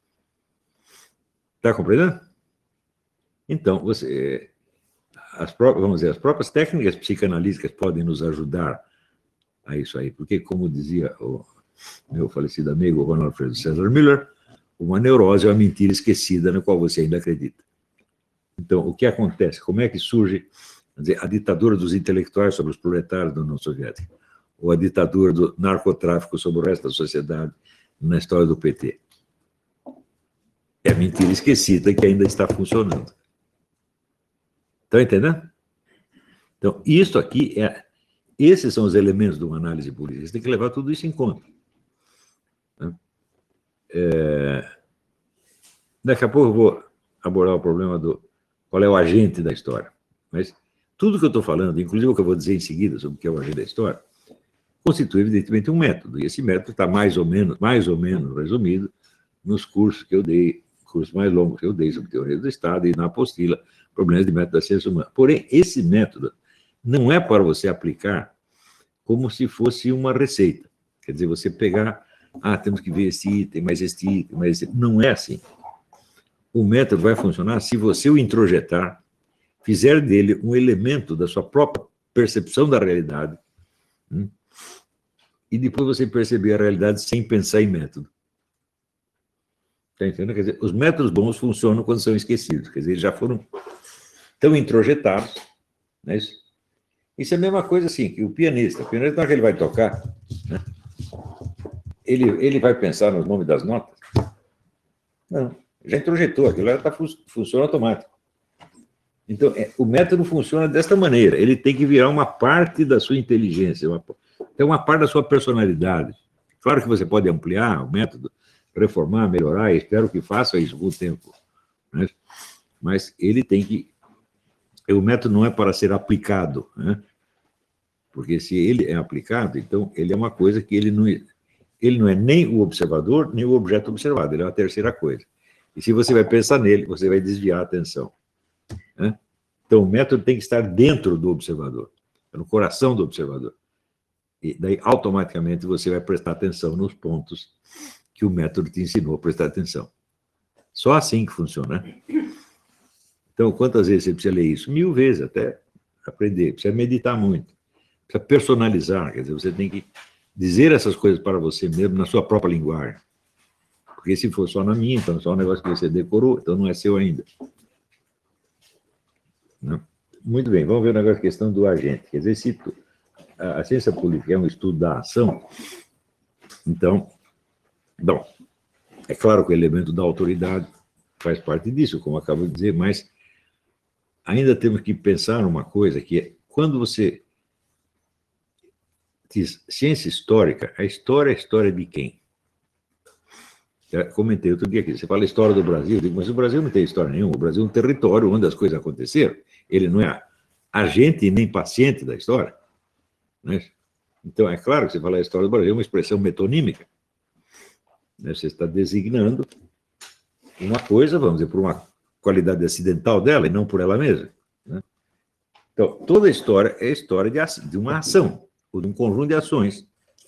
Está compreendendo? Então, vamos dizer, as próprias técnicas psicanalíticas podem nos ajudar a isso aí, porque, como dizia o meu falecido amigo Ronald Alfredo César Miller, uma neurose é uma mentira esquecida na qual você ainda acredita. Então, o que acontece? Como é que surge, quer dizer, a ditadura dos intelectuais sobre os proletários da União Soviética, ou a ditadura do narcotráfico sobre o resto da sociedade na história do PT? É a mentira esquecida que ainda está funcionando. Estão entendendo? Então, isso aqui esses são os elementos de uma análise política. Você tem que levar tudo isso em conta. Daqui a pouco eu vou abordar o problema do qual é o agente da história. Mas tudo que eu estou falando, inclusive o que eu vou dizer em seguida sobre o que é o agente da história, constitui, evidentemente, um método. E esse método está mais ou menos resumido nos cursos que eu dei, cursos mais longos que eu dei sobre teoria do Estado e na apostila Problemas de Método da Ciência Humana. Porém, esse método não é para você aplicar como se fosse uma receita. Quer dizer, você pegar, temos que ver esse item, mais esse item, mais esse item. Não é assim. O método vai funcionar se você o introjetar, fizer dele um elemento da sua própria percepção da realidade, e depois você perceber a realidade sem pensar em método. Está entendendo? Quer dizer, os métodos bons funcionam quando são esquecidos. Quer dizer, eles já foram tão introjetados. Não é isso? Isso é a mesma coisa assim, que o pianista, na hora que ele vai tocar, né, ele vai pensar no nome das notas? Não, já introjetou, aquilo já funciona automático. Então, o método funciona desta maneira, ele tem que virar uma parte da sua inteligência, uma parte da sua personalidade. Claro que você pode ampliar o método, reformar, melhorar, e espero que faça isso com o tempo. Né? Mas ele tem que... O método não é para ser aplicado, né? Porque se ele é aplicado, então ele é uma coisa que ele não é nem o observador, nem o objeto observado, ele é uma terceira coisa. E se você vai pensar nele, você vai desviar a atenção. Né? Então, o método tem que estar dentro do observador, no coração do observador. E daí, automaticamente, você vai prestar atenção nos pontos que o método te ensinou a prestar atenção. Só assim que funciona. Então, quantas vezes você precisa ler isso? 1000 vezes até aprender. Precisa meditar muito. Precisa personalizar. Quer dizer, você tem que dizer essas coisas para você mesmo na sua própria linguagem. Porque se for só na minha, então é só um negócio que você decorou, então não é seu ainda. Não? Muito bem, vamos ver o negócio da questão do agente. Quer dizer, se a ciência política é um estudo da ação, então, bom, é claro que o elemento da autoridade faz parte disso, como eu acabo de dizer, mas ainda temos que pensar numa coisa que é, quando você diz ciência histórica, a história é a história de quem? Já comentei outro dia aqui, você fala história do Brasil, eu digo, mas o Brasil não tem história nenhuma, o Brasil é um território onde as coisas aconteceram, ele não é agente nem paciente da história. Né? Então, é claro que você fala a história do Brasil é uma expressão metonímica. Né? Você está designando uma coisa, vamos dizer, por uma qualidade acidental dela e não por ela mesma. Né? Então, toda a história é a história de uma ação, ou de um conjunto de ações.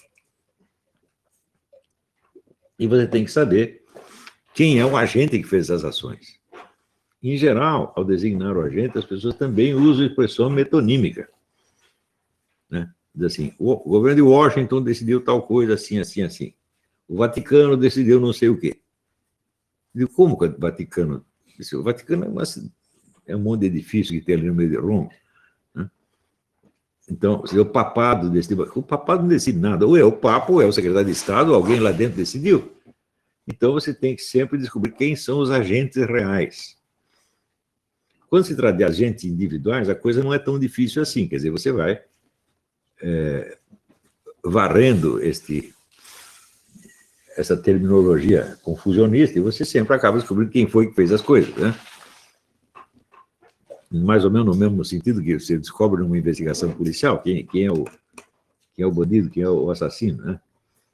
E você tem que saber quem é o agente que fez as ações. Em geral, ao designar o agente, as pessoas também usam a expressão metonímica. Né? Diz assim, o governo de Washington decidiu tal coisa assim, assim, assim. O Vaticano decidiu não sei o quê. Eu digo, como que o Vaticano? O Vaticano é um monte de edifício que tem ali no meio de Roma. Né? Então, o papado decide. O papado não decide nada. Ou é o Papa, ou é o secretário de Estado, ou alguém lá dentro decidiu. Então, você tem que sempre descobrir quem são os agentes reais. Quando se trata de agentes individuais, a coisa não é tão difícil assim. Quer dizer, você vai varrendo essa terminologia confusionista e você sempre acaba descobrindo quem foi que fez as coisas, né? Mais ou menos no mesmo sentido que você descobre numa investigação policial quem é o bandido, quem é o assassino, né?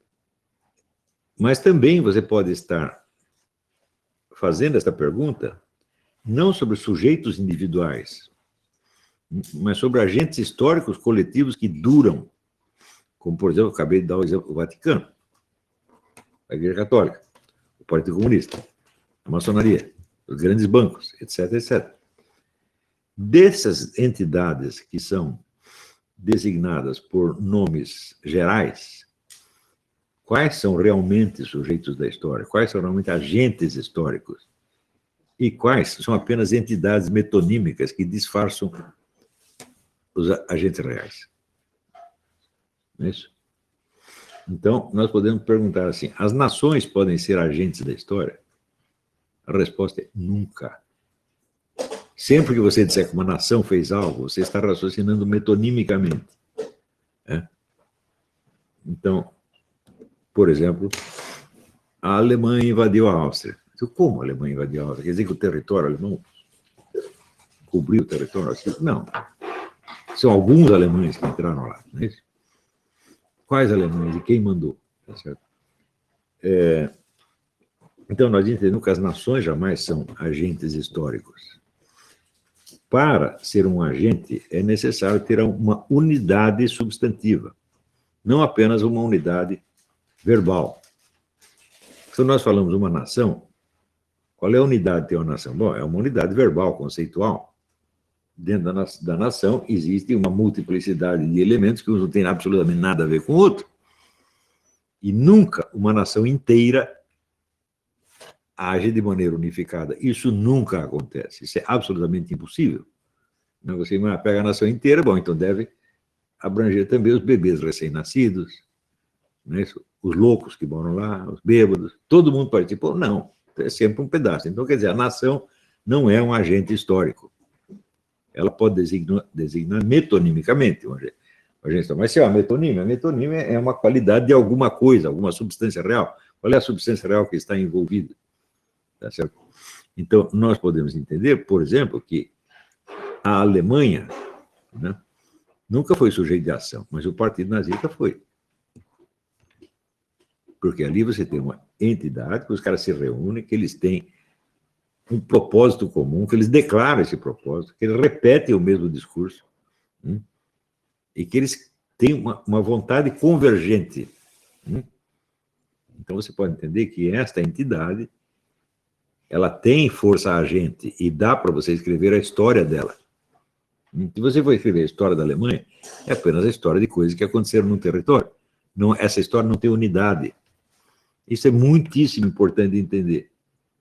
Mas também você pode estar fazendo essa pergunta não sobre sujeitos individuais, mas sobre agentes históricos coletivos que duram, como, por exemplo, eu acabei de dar o exemplo do Vaticano, a Igreja Católica, o Partido Comunista, a maçonaria, os grandes bancos, etc., etc. Dessas entidades que são designadas por nomes gerais, quais são realmente sujeitos da história? Quais são realmente agentes históricos? E quais são apenas entidades metonímicas que disfarçam os agentes reais? Não é isso? Então, nós podemos perguntar assim, as nações podem ser agentes da história? A resposta é nunca. Sempre que você disser que uma nação fez algo, você está raciocinando metonimicamente. Né? Então, por exemplo, a Alemanha invadiu a Áustria. Como a Alemanha invadiu a Áustria? Quer dizer que o território alemão cobriu o território? Não. São alguns alemães que entraram lá. Não é isso? Quais alemães e quem mandou? Tá certo? Então, nós entendemos que as nações jamais são agentes históricos. Para ser um agente, é necessário ter uma unidade substantiva, não apenas uma unidade verbal. Se nós falamos uma nação, qual é a unidade de ter uma nação? Bom, é uma unidade verbal, conceitual. Dentro da nação existe uma multiplicidade de elementos que não tem absolutamente nada a ver com o outro. E nunca uma nação inteira age de maneira unificada. Isso nunca acontece. Isso é absolutamente impossível. Você pega a nação inteira, bom, então deve abranger também os bebês recém-nascidos, né? Os loucos que moram lá, os bêbados, todo mundo participou? Não, é sempre um pedaço. Então, quer dizer, a nação não é um agente histórico. Ela pode designar metonimicamente um agente histórico. Mas se é uma metonímia, a metonímia é uma qualidade de alguma coisa, alguma substância real. Qual é a substância real que está envolvida? Tá certo? Então, nós podemos entender, por exemplo, que a Alemanha, né, nunca foi sujeito de ação, mas o Partido Nazista foi. Porque ali você tem uma entidade, que os caras se reúnem, que eles têm um propósito comum, que eles declaram esse propósito, que eles repetem o mesmo discurso, né, e que eles têm uma vontade convergente. Né? Então, você pode entender que esta entidade ela tem força agente e dá para você escrever a história dela. Se você for escrever a história da Alemanha, é apenas a história de coisas que aconteceram no território. Não, essa história não tem unidade. Isso é muitíssimo importante de entender.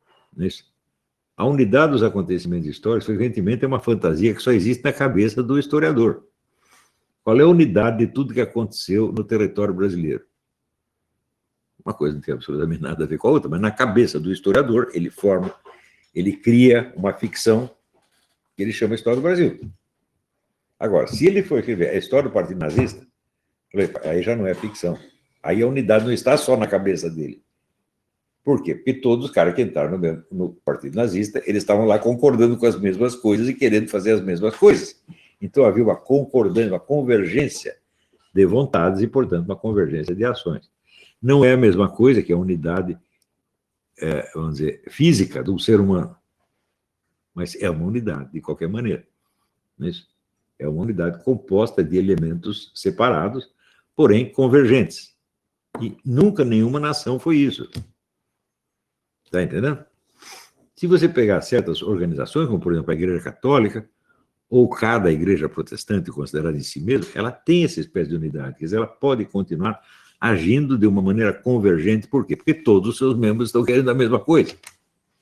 A unidade dos acontecimentos históricos, frequentemente, é uma fantasia que só existe na cabeça do historiador. Qual é a unidade de tudo que aconteceu no território brasileiro? Uma coisa não tem absolutamente nada a ver com a outra, mas na cabeça do historiador, ele cria uma ficção que ele chama História do Brasil. Agora, se ele for escrever a história do Partido Nazista, aí já não é ficção. Aí a unidade não está só na cabeça dele. Por quê? Porque todos os caras que entraram no Partido Nazista, eles estavam lá concordando com as mesmas coisas e querendo fazer as mesmas coisas. Então havia uma concordância, uma convergência de vontades e, portanto, uma convergência de ações. Não é a mesma coisa que a unidade, vamos dizer, física de um ser humano, mas é uma unidade, de qualquer maneira. Não é isso? É uma unidade composta de elementos separados, porém convergentes. E nunca nenhuma nação foi isso. Está entendendo? Se você pegar certas organizações, como por exemplo a Igreja Católica, ou cada igreja protestante considerada em si mesma, ela tem essa espécie de unidade, quer dizer, ela pode continuar agindo de uma maneira convergente. Por quê? Porque todos os seus membros estão querendo a mesma coisa.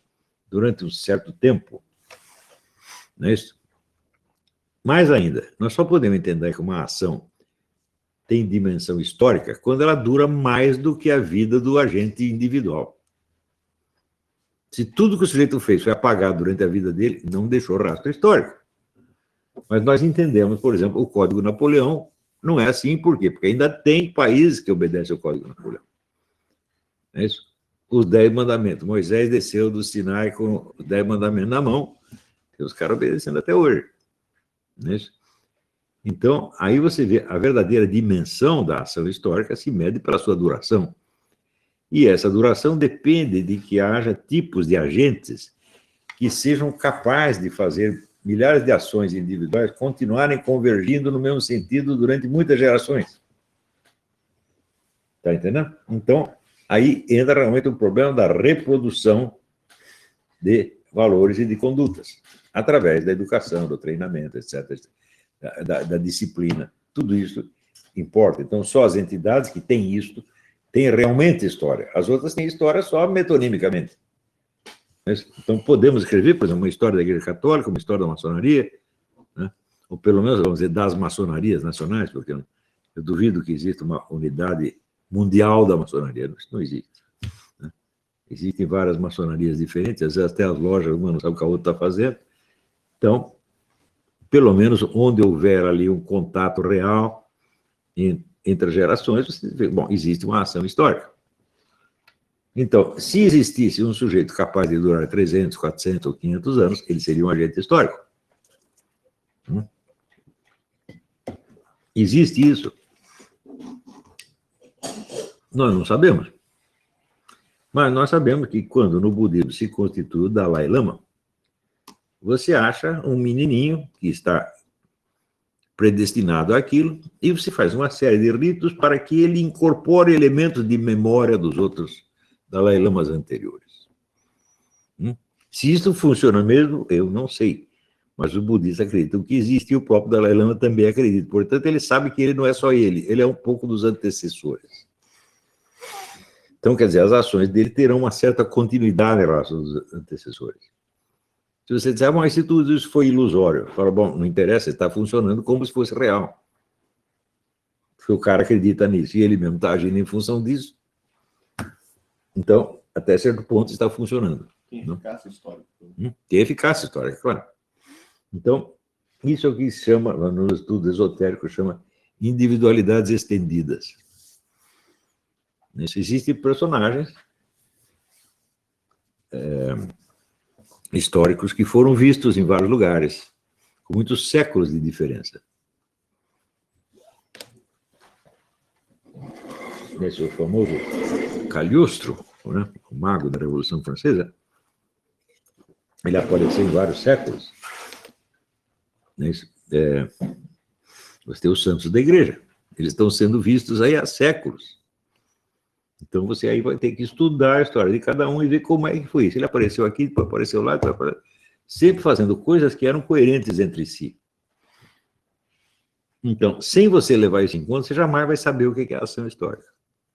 durante um certo tempo. Não é isso? Mais ainda, nós só podemos entender que uma ação tem dimensão histórica quando ela dura mais do que a vida do agente individual. Se tudo que o sujeito fez foi apagado durante a vida dele, não deixou rastro histórico. Mas nós entendemos, por exemplo, o Código Napoleão não é assim, por quê? Porque ainda tem países que obedecem ao Código Napoleão. Não é isso? Os 10 mandamentos. Moisés desceu do Sinai com os 10 mandamentos na mão, e os caras obedecendo até hoje. Não é isso? Então, aí você vê a verdadeira dimensão da ação histórica se mede pela sua duração. E essa duração depende de que haja tipos de agentes que sejam capazes de fazer milhares de ações individuais continuarem convergindo no mesmo sentido durante muitas gerações. Está entendendo? Então, aí entra realmente o problema da reprodução de valores e de condutas, através da educação, do treinamento, etc., da disciplina. Tudo isso importa. Então, só as entidades que têm isso têm realmente história. As outras têm história só metonimicamente. Então, podemos escrever, por exemplo, uma história da Igreja Católica, uma história da maçonaria, né? Ou pelo menos, vamos dizer, das maçonarias nacionais, porque eu duvido que exista uma unidade mundial da maçonaria. Isso não existe. Né? Existem várias maçonarias diferentes, às vezes até as lojas, uma não sabe o que a outra está fazendo. Então, pelo menos onde houver ali um contato real entre as gerações, você vê, bom, existe uma ação histórica. Então, se existisse um sujeito capaz de durar 300, 400 ou 500 anos, ele seria um agente histórico. Existe isso? Nós não sabemos. Mas nós sabemos que quando no budismo se constitui o Dalai Lama, você acha um menininho que está predestinado àquilo e você faz uma série de ritos para que ele incorpore elementos de memória dos outros Dalai Lamas anteriores. Se isso funciona mesmo, eu não sei. Mas os budistas acreditam que existe e o próprio Dalai Lama também acredita. Portanto, ele sabe que ele não é só ele é um pouco dos antecessores. Então, quer dizer, as ações dele terão uma certa continuidade em relação aos antecessores. Se você disser, mas se tudo isso foi ilusório, fala, bom, não interessa, está funcionando como se fosse real. Porque o cara acredita nisso e ele mesmo está agindo em função disso. Então, até certo ponto está funcionando. Tem eficácia histórica. Tem eficácia histórica, claro. Então, isso é o que se chama, no estudo esotérico, chama individualidades estendidas. Existem personagens históricos que foram vistos em vários lugares, com muitos séculos de diferença. Esse é o famoso Cagliostro, né? O mago da Revolução Francesa. Ele apareceu em vários séculos. Você tem os santos da igreja. Eles estão sendo vistos aí há séculos. Então você aí vai ter que estudar a história de cada um e ver como é que foi isso. Ele apareceu aqui, depois apareceu lá, sempre fazendo coisas que eram coerentes entre si. Então, sem você levar isso em conta, você jamais vai saber o que é ação histórica.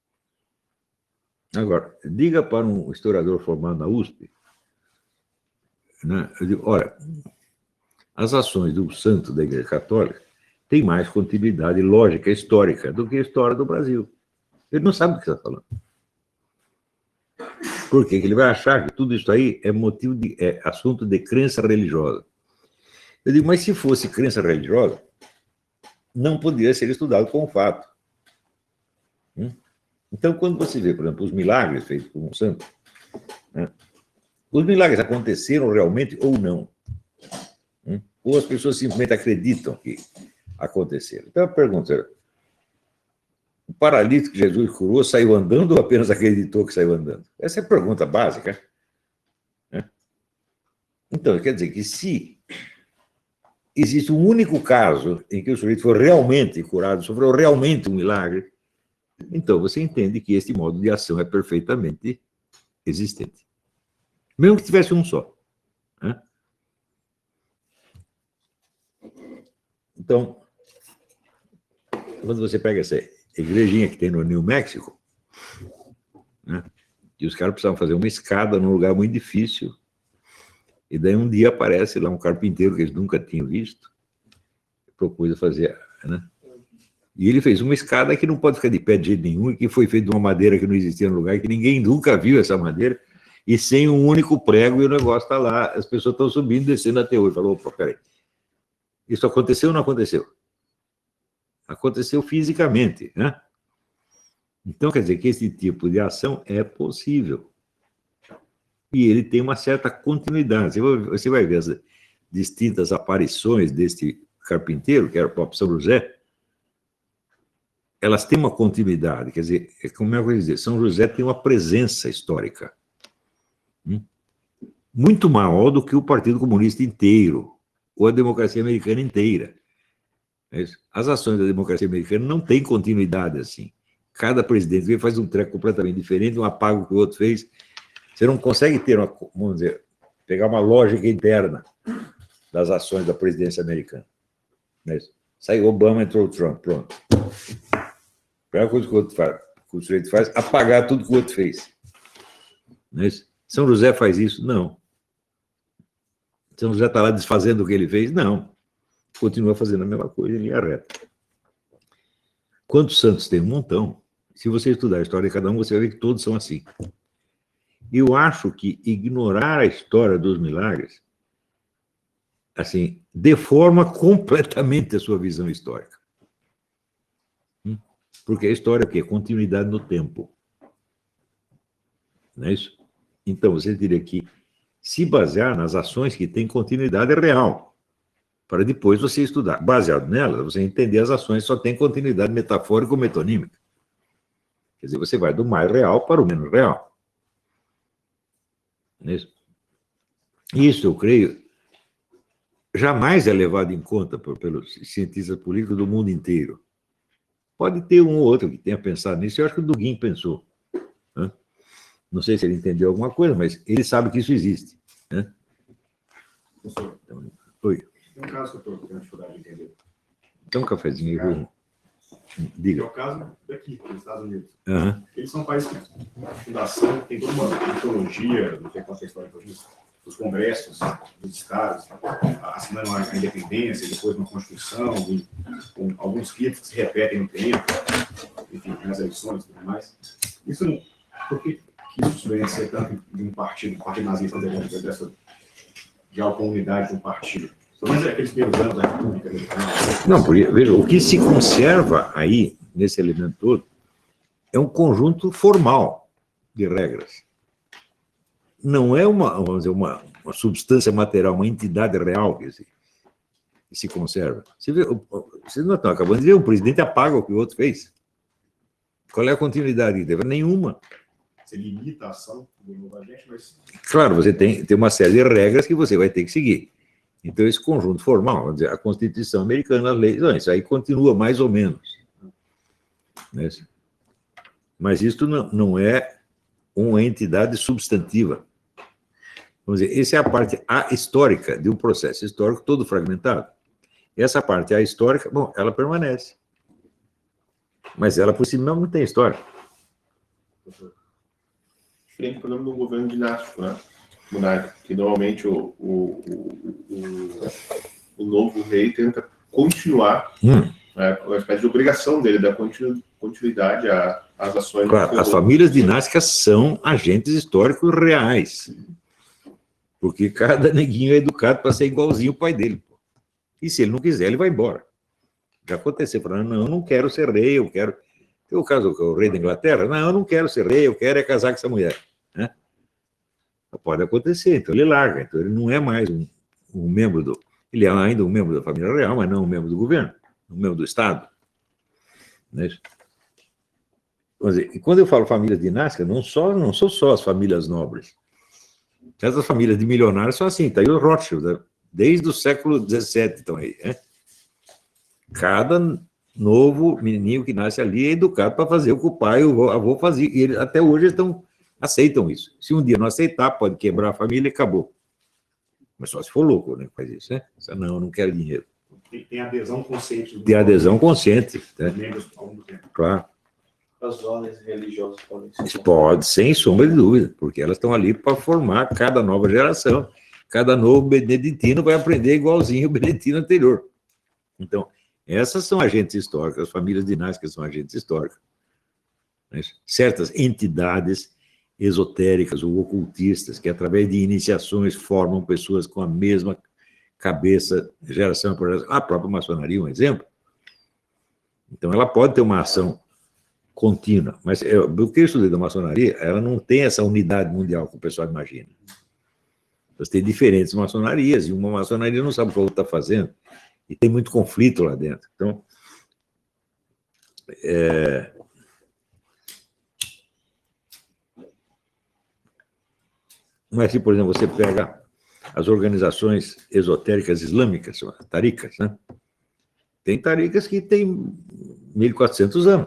Agora, diga para um historiador formado na USP, né, eu digo, olha, as ações do santo da Igreja Católica têm mais continuidade lógica histórica do que a história do Brasil. Ele não sabe o que está falando. Por quê? Porque ele vai achar que tudo isso aí é assunto de crença religiosa. Eu digo, mas se fosse crença religiosa, não poderia ser estudado como fato. Então, quando você vê, por exemplo, os milagres feitos por um santo, né, os milagres aconteceram realmente ou não? Ou as pessoas simplesmente acreditam que aconteceram? Então, a pergunta é, o paralítico que Jesus curou saiu andando ou apenas acreditou que saiu andando? Essa é a pergunta básica. Né? Então, quer dizer que se existe um único caso em que o sujeito foi realmente curado, sofreu realmente um milagre, então você entende que este modo de ação é perfeitamente existente. Mesmo que tivesse um só. Né? Então, quando você pega essa igrejinha que tem no New Mexico, né, e os caras precisavam fazer uma escada num lugar muito difícil, E daí um dia aparece lá um carpinteiro que eles nunca tinham visto, propôs a fazer, né? E ele fez uma escada que não pode ficar de pé de jeito nenhum, e que foi feita de uma madeira que não existia no lugar, que ninguém nunca viu essa madeira, e sem um único prego, e o negócio está lá, as pessoas estão subindo e descendo até hoje. Falou, opa, peraí, isso aconteceu ou não aconteceu? Aconteceu fisicamente, né? Então, quer dizer que esse tipo de ação é possível. E ele tem uma certa continuidade. Você vai ver as distintas aparições deste carpinteiro, que era o próprio São José, elas têm uma continuidade. Quer dizer, como é que eu vou dizer? São José tem uma presença histórica muito maior do que o Partido Comunista inteiro, ou a democracia americana inteira. As ações da democracia americana não têm continuidade assim. Cada presidente faz um treco completamente diferente, um apaga o que o outro fez. Você não consegue ter uma, vamos dizer, pegar uma lógica interna das ações da presidência americana. Saiu Obama, entrou Trump, pronto. A primeira coisa que o sujeito faz, apagar tudo que o outro fez. Não é isso? São José faz isso? Não. São José está lá desfazendo o que ele fez? Não. Continua fazendo a mesma coisa em linha reta. Quantos santos tem? Um montão. Se você estudar a história de cada um, você vai ver que todos são assim. Eu acho que ignorar a história dos milagres, assim, deforma completamente a sua visão histórica. Porque a história é o quê? Continuidade no tempo. Não é isso? Então, você teria que se basear nas ações que têm continuidade real, para depois você estudar. Baseado nelas, você entender as ações que só têm continuidade metafórica ou metonímica. Quer dizer, você vai do mais real para o menos real. Não é isso? Isso, eu creio, jamais é levado em conta pelos cientistas políticos do mundo inteiro. Pode ter um ou outro que tenha pensado nisso. Eu acho que o Dugin pensou. Né? Não sei se ele entendeu alguma coisa, mas ele sabe que isso existe. Né? Professor, Oi. tem um caso que eu estou tendo dificuldade de entender. Tem um cafezinho aí. Que Diga. é o caso daqui, dos Estados Unidos. Uhum. Eles são um país que a fundação tem toda uma mitologia, não sei qual é a história disso, dos congressos, dos estados, assinando a independência, depois uma constituição, com alguns ritos que se repetem no tempo, enfim, nas eleições e tudo mais. Isso não, por que isso vem a ser tanto de um partido nazista, dessa de alta unidade de um partido? Pelo menos aqueles primeiros anos da República Americana. Não, porque, veja, o que se conserva aí, nesse elemento todo, é um conjunto formal de regras. Não é vamos dizer, uma substância material, uma entidade real que se conserva. Vocês não estão acabando de ver, o presidente apaga o que o outro fez. Qual é a continuidade? Nenhuma. Você limita a ação do novo agente, mas... Claro, você tem uma série de regras que você vai ter que seguir. Então, esse conjunto formal, vamos dizer, a Constituição americana, as leis, não, isso aí continua mais ou menos. Né? Mas isso não é uma entidade substantiva. Vamos dizer, essa é a parte histórica de um processo histórico todo fragmentado. Essa parte histórica, bom, ela permanece. Mas ela por si mesma não tem história. Diferente, por exemplo, do governo dinástico, né? Monárquico, que normalmente o novo rei tenta continuar, né, uma espécie de obrigação dele, dar continuidade às ações. Claro, as famílias dinásticas são agentes históricos reais, porque cada neguinho é educado para ser igualzinho o pai dele. E se ele não quiser, ele vai embora. Já aconteceu, falando, não, eu não quero ser rei, eu quero... Tem o caso do rei da Inglaterra, não, eu não quero ser rei, eu quero casar com essa mulher. Né? Pode acontecer, então ele larga, então ele não é mais um membro do... Ele é ainda um membro da família real, mas não um membro do governo, um membro do Estado. Não é isso? E quando eu falo famílias dinásticas, não são só as famílias nobres. Essas famílias de milionários são assim, está aí os Rothschild, desde o século XVII estão aí. Né? Cada novo menininho que nasce ali é educado para fazer o que o pai e o avô faziam, e eles, até hoje aceitam isso. Se um dia não aceitar, pode quebrar a família e acabou. Mas só se for louco, né, que faz isso, né? Não, eu não quero dinheiro. Tem adesão consciente. Tem adesão consciente. Né? Claro. As ordens religiosas podem ser. Pode, sem sombra de dúvida, porque elas estão ali para formar cada nova geração. cada novo beneditino vai aprender igualzinho o beneditino anterior. Então, essas são agentes históricos, as famílias dinásticas são agentes históricos. Certas entidades esotéricas ou ocultistas que, através de iniciações, formam pessoas com a mesma cabeça, geração por geração. A própria maçonaria, um exemplo. Então, ela pode ter uma ação contínua, mas o que eu estudei da maçonaria, ela não tem essa unidade mundial que o pessoal imagina. Você tem diferentes maçonarias, e uma maçonaria não sabe o que a outra está fazendo, e tem muito conflito lá dentro. Então, mas se, por exemplo, você pega as organizações esotéricas islâmicas, taricas, né? Tem taricas que têm 1.400 anos.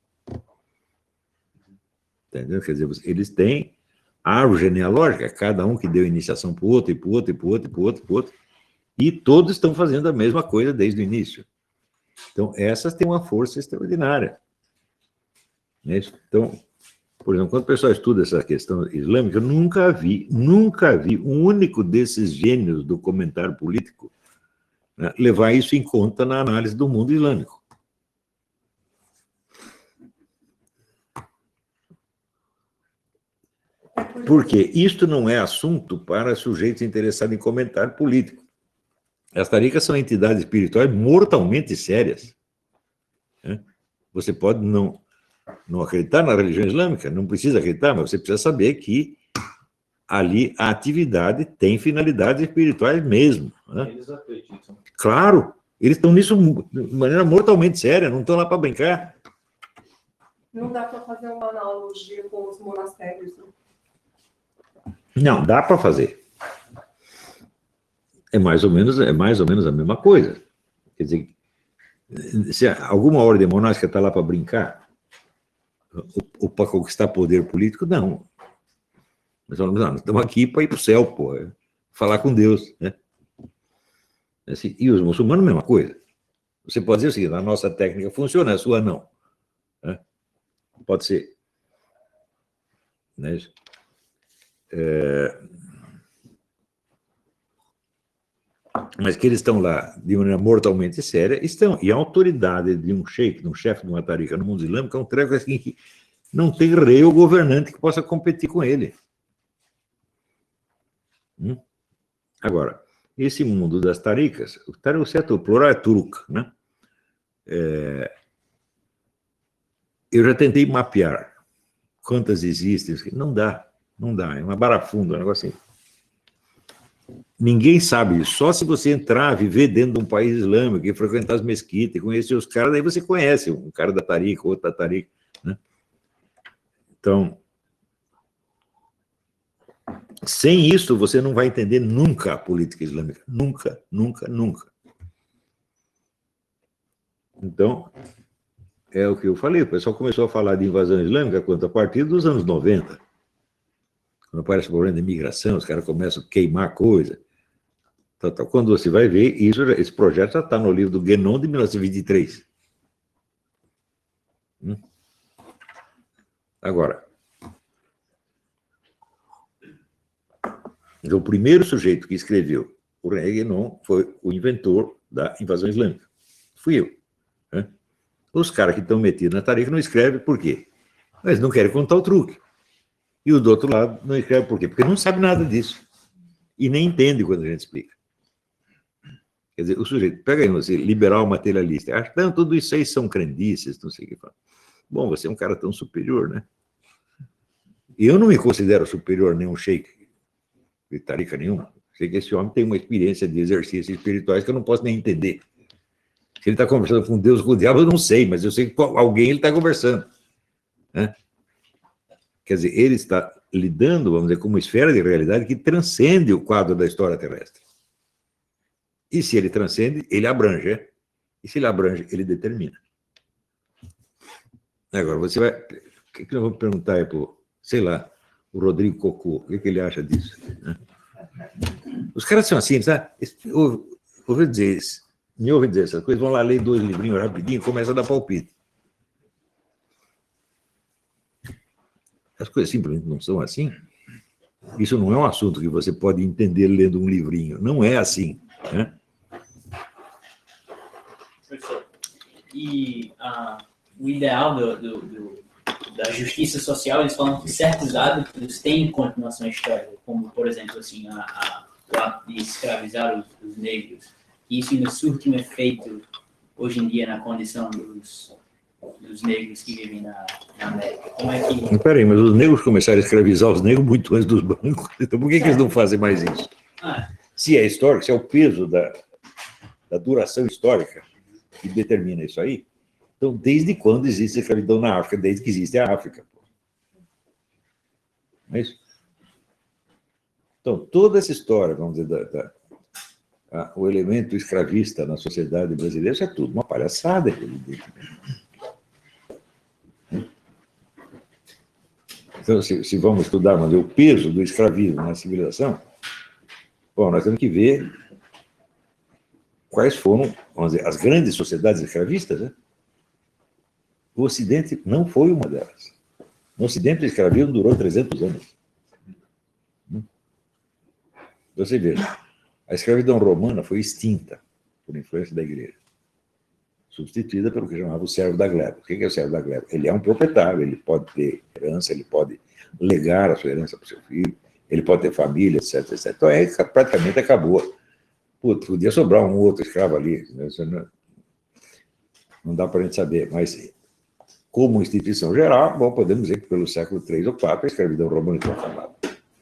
Entendeu? Quer dizer, eles têm árvore genealógica, cada um que deu iniciação para o outro, e para o outro, e para o outro, e para o outro, e para o outro, e todos estão fazendo a mesma coisa desde o início. Então, essas têm uma força extraordinária. Então, por exemplo, quando o pessoal estuda essa questão islâmica, eu nunca vi um único desses gênios do comentário político, né, levar isso em conta na análise do mundo islâmico. Porque isto não é assunto para sujeitos interessados em comentário político. As taricas são entidades espirituais mortalmente sérias. Você pode não acreditar na religião islâmica, não precisa acreditar, mas você precisa saber que ali a atividade tem finalidades espirituais mesmo. Eles acreditam. Claro, eles estão nisso de maneira mortalmente séria, não estão lá para brincar. Não dá para fazer uma analogia com os monastérios, né? Não, dá para fazer. É mais ou menos a mesma coisa. Quer dizer, se alguma ordem monástica está lá para brincar, ou para conquistar poder político, não. Nós estamos aqui para ir para o céu, pô, falar com Deus, né? Assim, e os muçulmanos, a mesma coisa. Você pode dizer o seguinte: a nossa técnica funciona, a sua não. Né? Pode ser. Né? Mas que eles estão lá de maneira mortalmente séria, estão. E a autoridade de um sheik, de um chefe de uma tarica no mundo islâmico, é um treco assim que não tem rei ou governante que possa competir com ele. Agora, esse mundo das taricas, o plural é turco, né? Eu já tentei mapear quantas existem, não dá, é uma barafunda, um negócio assim. Ninguém sabe isso, só se você entrar, viver dentro de um país islâmico, e frequentar as mesquitas, e conhecer os caras, daí você conhece um cara da tarica, outro da tarica, né? Então, sem isso, você não vai entender nunca a política islâmica. Nunca, nunca, nunca. Então, é o que eu falei, o pessoal começou a falar de invasão islâmica a partir dos anos 90. Quando aparece o problema de imigração, os caras começam a queimar coisa. Então, quando você vai ver, esse projeto já está no livro do Guénon de 1923. Agora, o primeiro sujeito que escreveu o René Guénon foi o inventor da invasão islâmica. Fui eu. Né? Os caras que estão metidos na tarica não escrevem por quê? Mas não querem contar o truque. E o do outro lado não escreve por quê? Porque não sabe nada disso. E nem entende quando a gente explica. Quer dizer, o sujeito, pega aí você, liberal materialista, acha que tudo isso aí são crendices, não sei o que fala. Bom, você é um cara tão superior, né? E eu não me considero superior a nenhum sheik de tarica nenhuma. Sei que esse homem tem uma experiência de exercícios espirituais que eu não posso nem entender. Se ele está conversando com Deus ou com o diabo, eu não sei, mas eu sei que com alguém ele está conversando. Né? Quer dizer, ele está lidando, vamos dizer, com uma esfera de realidade que transcende o quadro da história terrestre. E se ele transcende, ele abrange. E se ele abrange, ele determina. Agora, você vai... O que nós vamos perguntar aí para o, sei lá, o Rodrigo Cocô? O que ele acha disso? Né? Os caras são assim, sabe? Ouvi dizer isso. Me ouve dizer essas coisas, vão lá ler 2 livrinhos rapidinho e começa a dar palpite. As coisas simplesmente não são assim. Isso não é um assunto que você pode entender lendo um livrinho. Não é assim, né? E o ideal da justiça social, eles falam que certos hábitos têm continuação histórica, como, por exemplo, assim, o ato de escravizar os negros. E isso ainda surte um efeito, hoje em dia, na condição dos negros que vivem na América. Como é que... Peraí, mas os negros começaram a escravizar os negros muito antes dos brancos. Então por que eles não fazem mais isso? Se é histórico, se é o peso da duração histórica que determina isso aí, então desde quando existe escravidão na África? Desde que existe a África. Não é isso? Então, toda essa história, vamos dizer, o elemento escravista na sociedade brasileira, isso é tudo uma palhaçada, evidentemente. Então, se vamos estudar o peso do escravismo na civilização, bom, nós temos que ver quais foram, vamos dizer, as grandes sociedades escravistas, né? O Ocidente não foi uma delas. No Ocidente, o escravismo durou 300 anos. Você veja, a escravidão romana foi extinta por influência da igreja, substituída pelo que chamava o servo da gleba. O que é o servo da gleba? Ele é um proprietário, ele pode ter herança, ele pode legar a sua herança para o seu filho, ele pode ter família, etc, etc. Então, aí praticamente acabou. Putz, podia sobrar um outro escravo ali, não dá para a gente saber, mas como instituição geral, bom, podemos dizer que pelo século III ou IV a escravidão romana foi acabada.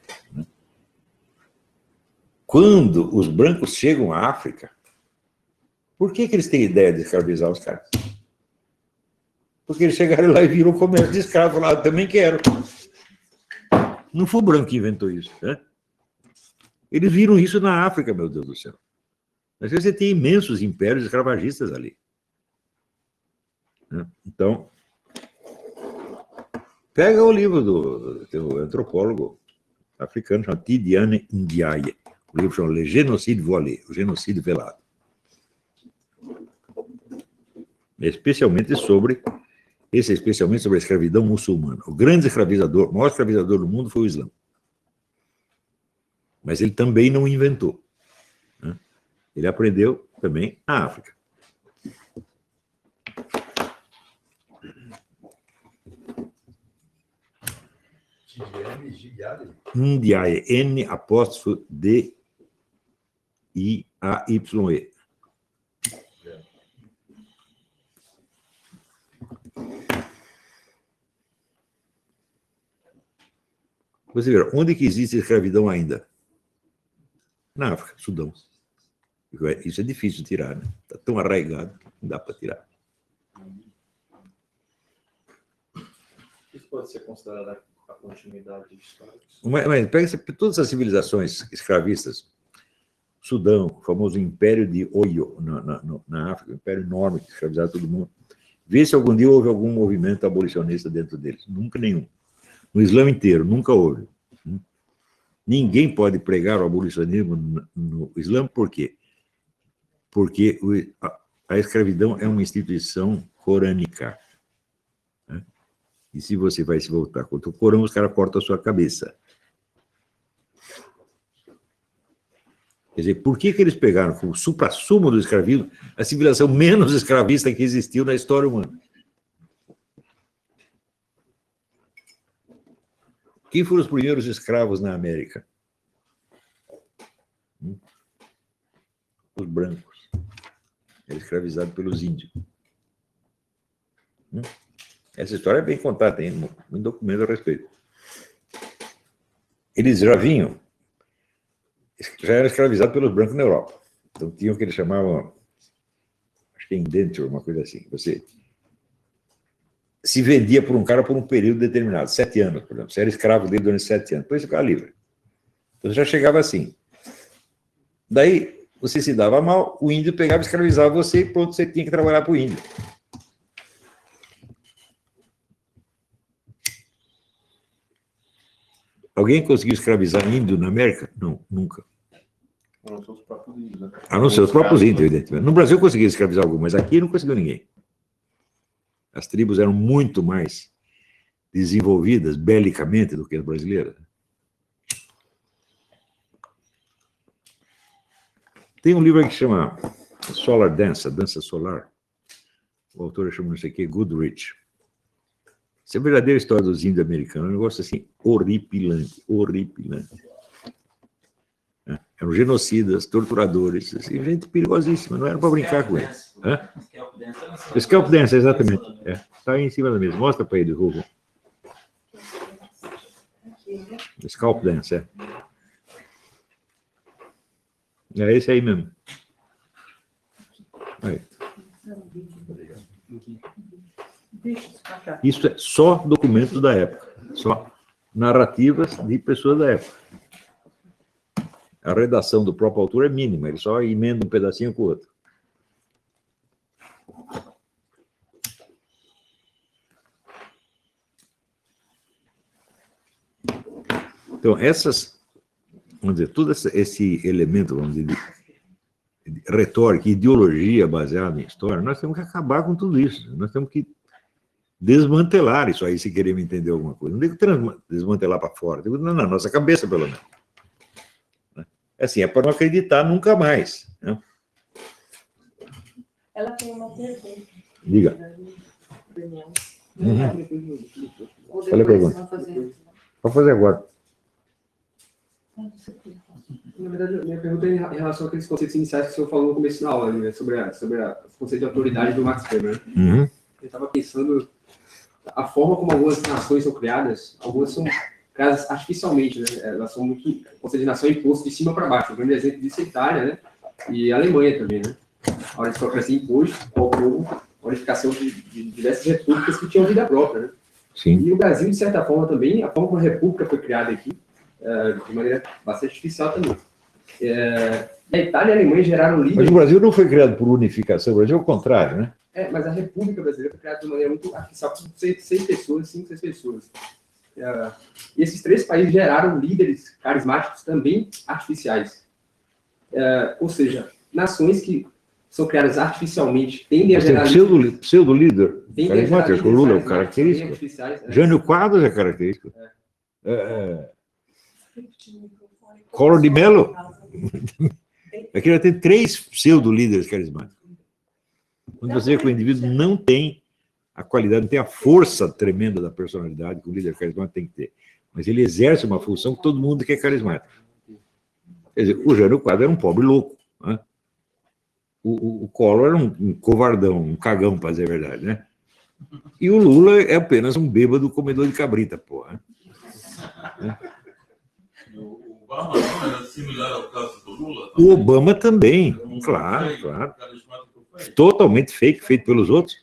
Quando os brancos chegam à África, por que eles têm ideia de escravizar os caras? Porque eles chegaram lá e viram o comércio de escravos lá, eu também quero. Não foi o branco que inventou isso, né? Eles viram isso na África, meu Deus do céu. Mas você tem imensos impérios escravagistas ali. Então, pega o livro do antropólogo africano chamado Tidiane Ndiaye. O livro chama Le Génocide Voilé, o genocídio velado. Especialmente sobre a escravidão muçulmana. O grande escravizador, o maior escravizador do mundo foi o Islã. Mas ele também não inventou. Né? Ele aprendeu também na África. Ndiaye, N''D''I''A''Y''E. Você vê, onde que existe escravidão ainda? Na África, Sudão. Isso é difícil de tirar, né? Está tão arraigado, não dá para tirar. Isso pode ser considerado a continuidade histórica? Mas pega todas as civilizações escravistas, Sudão, o famoso Império de Oyo, na África, um império enorme que escravizava todo mundo. Vê se algum dia houve algum movimento abolicionista dentro deles. Nunca nenhum. No Islã inteiro, nunca houve. Ninguém pode pregar o abolicionismo no Islã, por quê? Porque a escravidão é uma instituição corânica. Né? E se você vai se voltar contra o Corão, os caras cortam a sua cabeça. Quer dizer, por que eles pegaram como suprassumo do escravismo a civilização menos escravista que existiu na história humana? Quem foram os primeiros escravos na América? Os brancos. Era escravizado pelos índios. Essa história é bem contada, tem um documento a respeito. Eles já eram escravizados pelos brancos na Europa. Então tinham o que eles chamavam, acho que é indenture, uma coisa assim. Você se vendia por um cara por um período determinado, 7 anos, por exemplo. Você era escravo dele durante 7 anos, depois você ficava livre. Então já chegava assim. Daí você se dava mal, o índio pegava e escravizava você e pronto, você tinha que trabalhar para o índio. Alguém conseguiu escravizar índio na América? Não, nunca. A não ser os próprios índios, né? A não ser os próprios índios, evidentemente. No Brasil conseguiu escravizar alguns, mas aqui não conseguiu ninguém. As tribos eram muito mais desenvolvidas belicamente do que as brasileiras. Tem um livro que chama Solar Dance, a dança solar. O autor chama não sei o que, Goodrich. Essa é a verdadeira história dos índios americanos. Um negócio assim, horripilante, horripilante. Eram genocidas, torturadores, assim, gente perigosíssima, não era para brincar com eles. Scalp Dance, exatamente. Está aí em cima da mesa. Mostra para ele, Hugo. Scalp Dance, é esse aí mesmo. Aí. Isso é só documentos da época, só narrativas de pessoas da época. A redação do próprio autor é mínima, ele só emenda um pedacinho com o outro. Então, vamos dizer, todo esse elemento, vamos dizer, de retórica, ideologia baseada em história, nós temos que acabar com tudo isso. Nós temos que desmantelar isso aí, se queremos entender alguma coisa. Não digo desmantelar para fora, digo na nossa cabeça, pelo menos. Assim, é para não acreditar nunca mais. Né? Ela tem uma pergunta. Diga. Olha a pergunta. Pode fazer agora. Na verdade, minha pergunta é em relação àqueles conceitos iniciais que o senhor falou no começo da aula, né, sobre o conceito de autoridade do Max Weber. Né? Eu estava pensando a forma como algumas nações são criadas, algumas são criadas artificialmente, né? Elas são muito... O conceito de nação é imposto de cima para baixo. O grande exemplo disso é a Itália, né? E a Alemanha também, né? A aristocracia imposto ao povo a unificação de diversas repúblicas que tinham vida própria, né? Sim. E o Brasil, de certa forma, também, a forma como a república foi criada aqui, de maneira bastante artificial também. A Itália e a Alemanha geraram líderes... Mas o Brasil não foi criado por unificação, o Brasil é o contrário, né? Mas a República Brasileira foi criada de maneira muito artificial, por 6 pessoas, 5, 6 pessoas. E esses 3 países geraram líderes carismáticos também artificiais. Ou seja, nações que são criadas artificialmente tendem a gerar... Pseudo-líder carismático, o Lula é o característico. Jânio Quadros é característico. Collor de Mello. Aqui já tem 3 pseudo-líderes carismáticos. Quando você vê que o indivíduo não tem a qualidade, não tem a força tremenda da personalidade que o líder carismático tem que ter. Mas ele exerce uma função que todo mundo quer carismático. Quer dizer, o Jânio Quadros era um pobre louco. Né? O Collor era um covardão, um cagão, para dizer a verdade. Né? E o Lula é apenas um bêbado comedor de cabrita, porra. Né? O Obama não era similar ao caso do Lula? O Obama também, claro. Totalmente fake, feito pelos outros.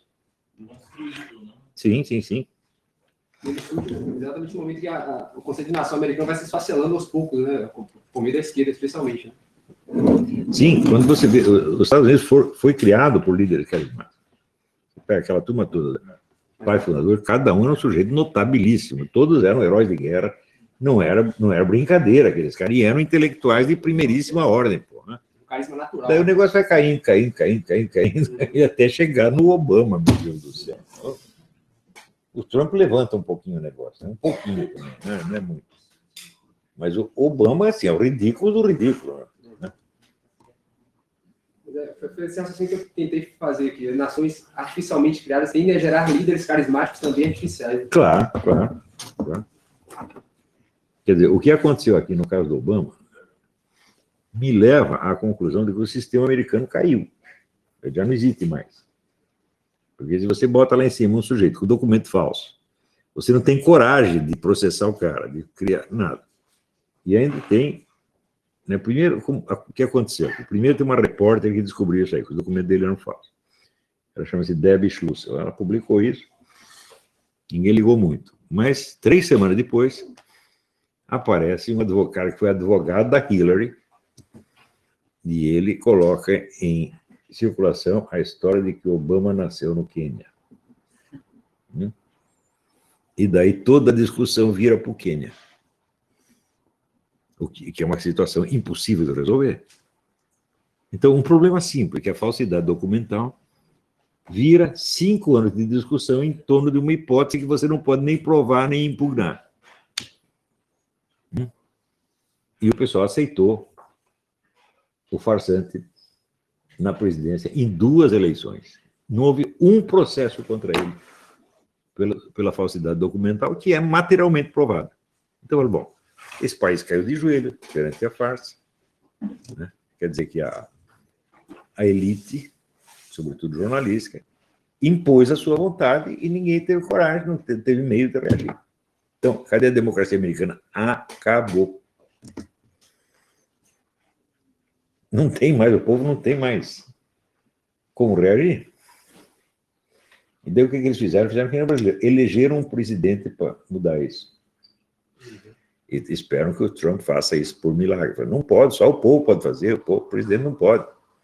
Sim. Exatamente no momento que o conceito de nação americana vai se esfacelando aos poucos, né? Por meio da esquerda, especialmente. Né? Sim, quando você vê, os Estados Unidos foi criado por líderes carismáticos. Você pega aquela turma toda, pai fundador, cada um era um sujeito notabilíssimo, todos eram heróis de guerra, não era brincadeira aqueles caras, e eram intelectuais de primeiríssima ordem, pô, né? Carisma natural. Daí o negócio vai caindo, e até chegar no Obama, meu Deus do céu. O Trump levanta um pouquinho o negócio, né? Um pouquinho também, né? Não é muito. Mas o Obama, assim, é o ridículo do ridículo. Né? Foi esse raciocínio que eu tentei fazer aqui. Nações artificialmente criadas tendem a gerar líderes carismáticos também artificiais. Claro. Quer dizer, o que aconteceu aqui no caso do Obama me leva à conclusão de que o sistema americano caiu. Ele já não existe mais. Porque se você bota lá em cima um sujeito com documento falso, você não tem coragem de processar o cara, de criar nada. E ainda tem... Né, primeiro, o que aconteceu? Primeiro tem uma repórter que descobriu isso aí, que os documentos dele eram falsos. Ela chama-se Debbie Schlussel. Ela publicou isso, ninguém ligou muito. Mas 3 semanas depois, aparece um advogado que foi advogado da Hillary, e ele coloca em circulação a história de que Obama nasceu no Quênia. E daí toda a discussão vira para o Quênia. O que é uma situação impossível de resolver. Então, um problema simples, que é a falsidade documental, vira 5 anos de discussão em torno de uma hipótese que você não pode nem provar nem impugnar. E o pessoal aceitou o farsante na presidência em 2 eleições. Não houve um processo contra ele pela falsidade documental, que é materialmente provado. Então, bom, esse país caiu de joelho perante a farsa, né? Quer dizer que a elite, sobretudo jornalística, impôs a sua vontade e ninguém teve coragem, não teve meio de reagir. Então, cadê a democracia americana? Acabou. Não tem mais, o povo não tem mais como reagir. E daí o que eles fizeram? Fizeram que nem o brasileiro. Elegeram um presidente para mudar isso. E esperam que o Trump faça isso por milagre. Não pode, só o povo pode fazer, o presidente não pode.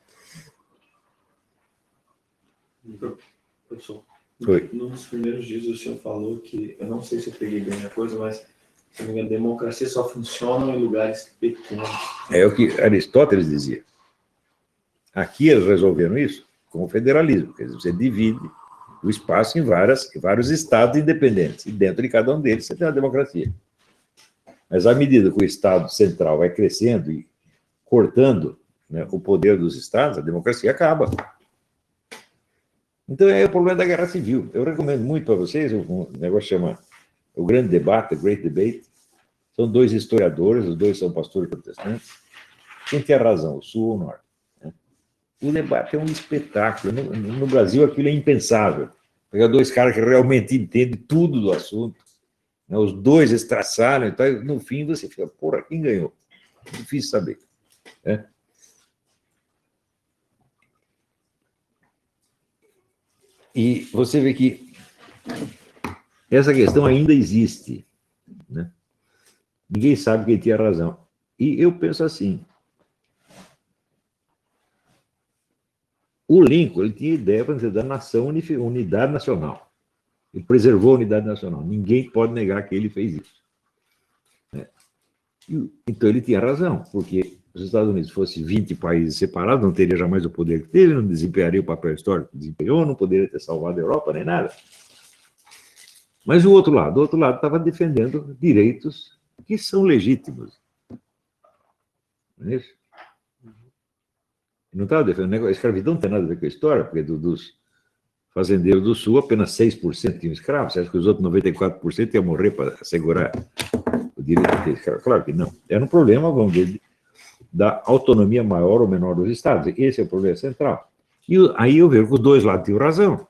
Professor, Oi. nos primeiros dias o senhor falou que, eu não sei se eu peguei bem a coisa, mas se não me engano, a democracia só funciona em lugares pequenos. É o que Aristóteles dizia. Aqui eles resolveram isso com o federalismo, quer dizer, você divide o espaço em vários estados independentes, e dentro de cada um deles você tem uma democracia. Mas à medida que o Estado central vai crescendo e cortando, né, o poder dos estados, a democracia acaba. Então é o problema da guerra civil. Eu recomendo muito para vocês um negócio que chama O Grande Debate, The Great Debate. São 2 historiadores, os 2 são pastores protestantes. Quem tem a razão, o sul ou o norte? Né? O debate é um espetáculo. No Brasil aquilo é impensável. Pegar 2 caras que realmente entendem tudo do assunto, né? Os 2 estraçalham, então, no fim você fica, porra, quem ganhou? Difícil saber. Né? E você vê que essa questão ainda existe, né? Ninguém sabe quem tinha razão. E eu penso assim, o Lincoln ele tinha ideia, por exemplo, da nação, unidade nacional. Ele preservou a unidade nacional. Ninguém pode negar que ele fez isso. Né? Então ele tinha razão, porque se os Estados Unidos fossem 20 países separados, não teria jamais o poder que teve, não desempenharia o papel histórico que desempenhou, não poderia ter salvado a Europa, nem nada. Mas o outro lado estava defendendo direitos que são legítimos. Não é isso? Não estava defendendo. A escravidão não tem nada a ver com a história, porque dos fazendeiros do Sul, apenas 6% tinham escravos. Você acha que os outros 94% iam morrer para assegurar o direito de ter escravo? Claro que não. Era um problema, vamos dizer, da autonomia maior ou menor dos estados. Esse é o problema central. E aí eu vejo que os 2 lados tinham razão.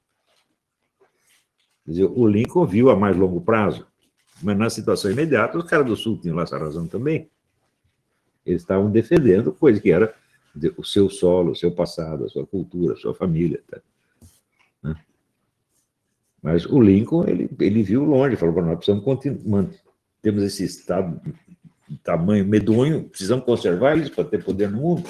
Quer dizer, o Lincoln viu a mais longo prazo, mas na situação imediata, os caras do Sul tinham essa razão também. Eles estavam defendendo coisa que era o seu solo, o seu passado, a sua cultura, a sua família. Tá? Né? Mas o Lincoln, ele viu longe, falou, nós precisamos continuar, temos esse estado de tamanho medonho, precisamos conservar isso para ter poder no mundo.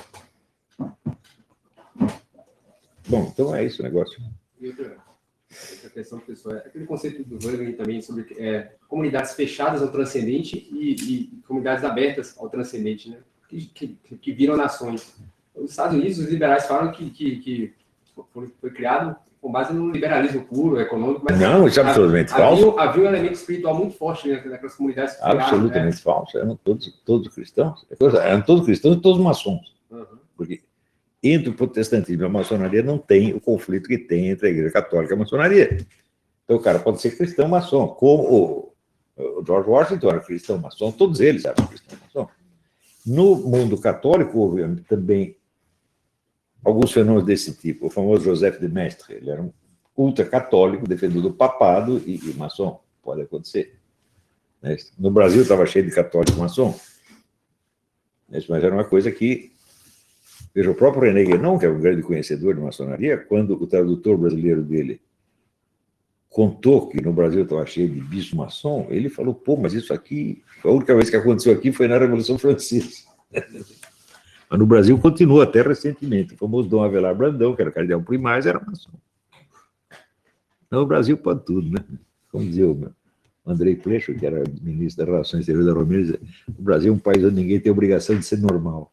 Bom, então é isso o negócio. E outra questão, pessoal, é aquele conceito do Wagner também sobre comunidades fechadas ao transcendente e comunidades abertas ao transcendente, né? Que viram nações. Os Estados Unidos, os liberais falam que foi criado com base no liberalismo puro, econômico, mas não, isso é absolutamente falso. Havia um elemento espiritual muito forte, né, naquelas comunidades. Absolutamente falso. Eram todos cristãos. Eram todos cristãos e todos maçons. Uhum. Porque entre o protestantismo e a maçonaria não tem o conflito que tem entre a Igreja Católica e a maçonaria. Então o cara pode ser cristão maçom, como o George Washington era cristão maçom, todos eles eram cristão maçom. No mundo católico houve também alguns fenômenos desse tipo. O famoso Joseph de Maistre, ele era um ultracatólico, defendedor do papado e maçom. Pode acontecer. No Brasil estava cheio de católico maçom. Mas era uma coisa que... Veja, o próprio René Guénon, que é um grande conhecedor de maçonaria, quando o tradutor brasileiro dele contou que no Brasil estava cheio de bispo maçom, ele falou, pô, mas isso aqui, a única vez que aconteceu aqui foi na Revolução Francesa. Mas no Brasil continua até recentemente. O famoso Dom Avelar Brandão, que era cardeal primaz, era maçom. Então o Brasil pode tudo, né? Como dizia o Andrei Plecho, que era ministro das Relações Exteriores da Romênia, o Brasil é um país onde ninguém tem obrigação de ser normal.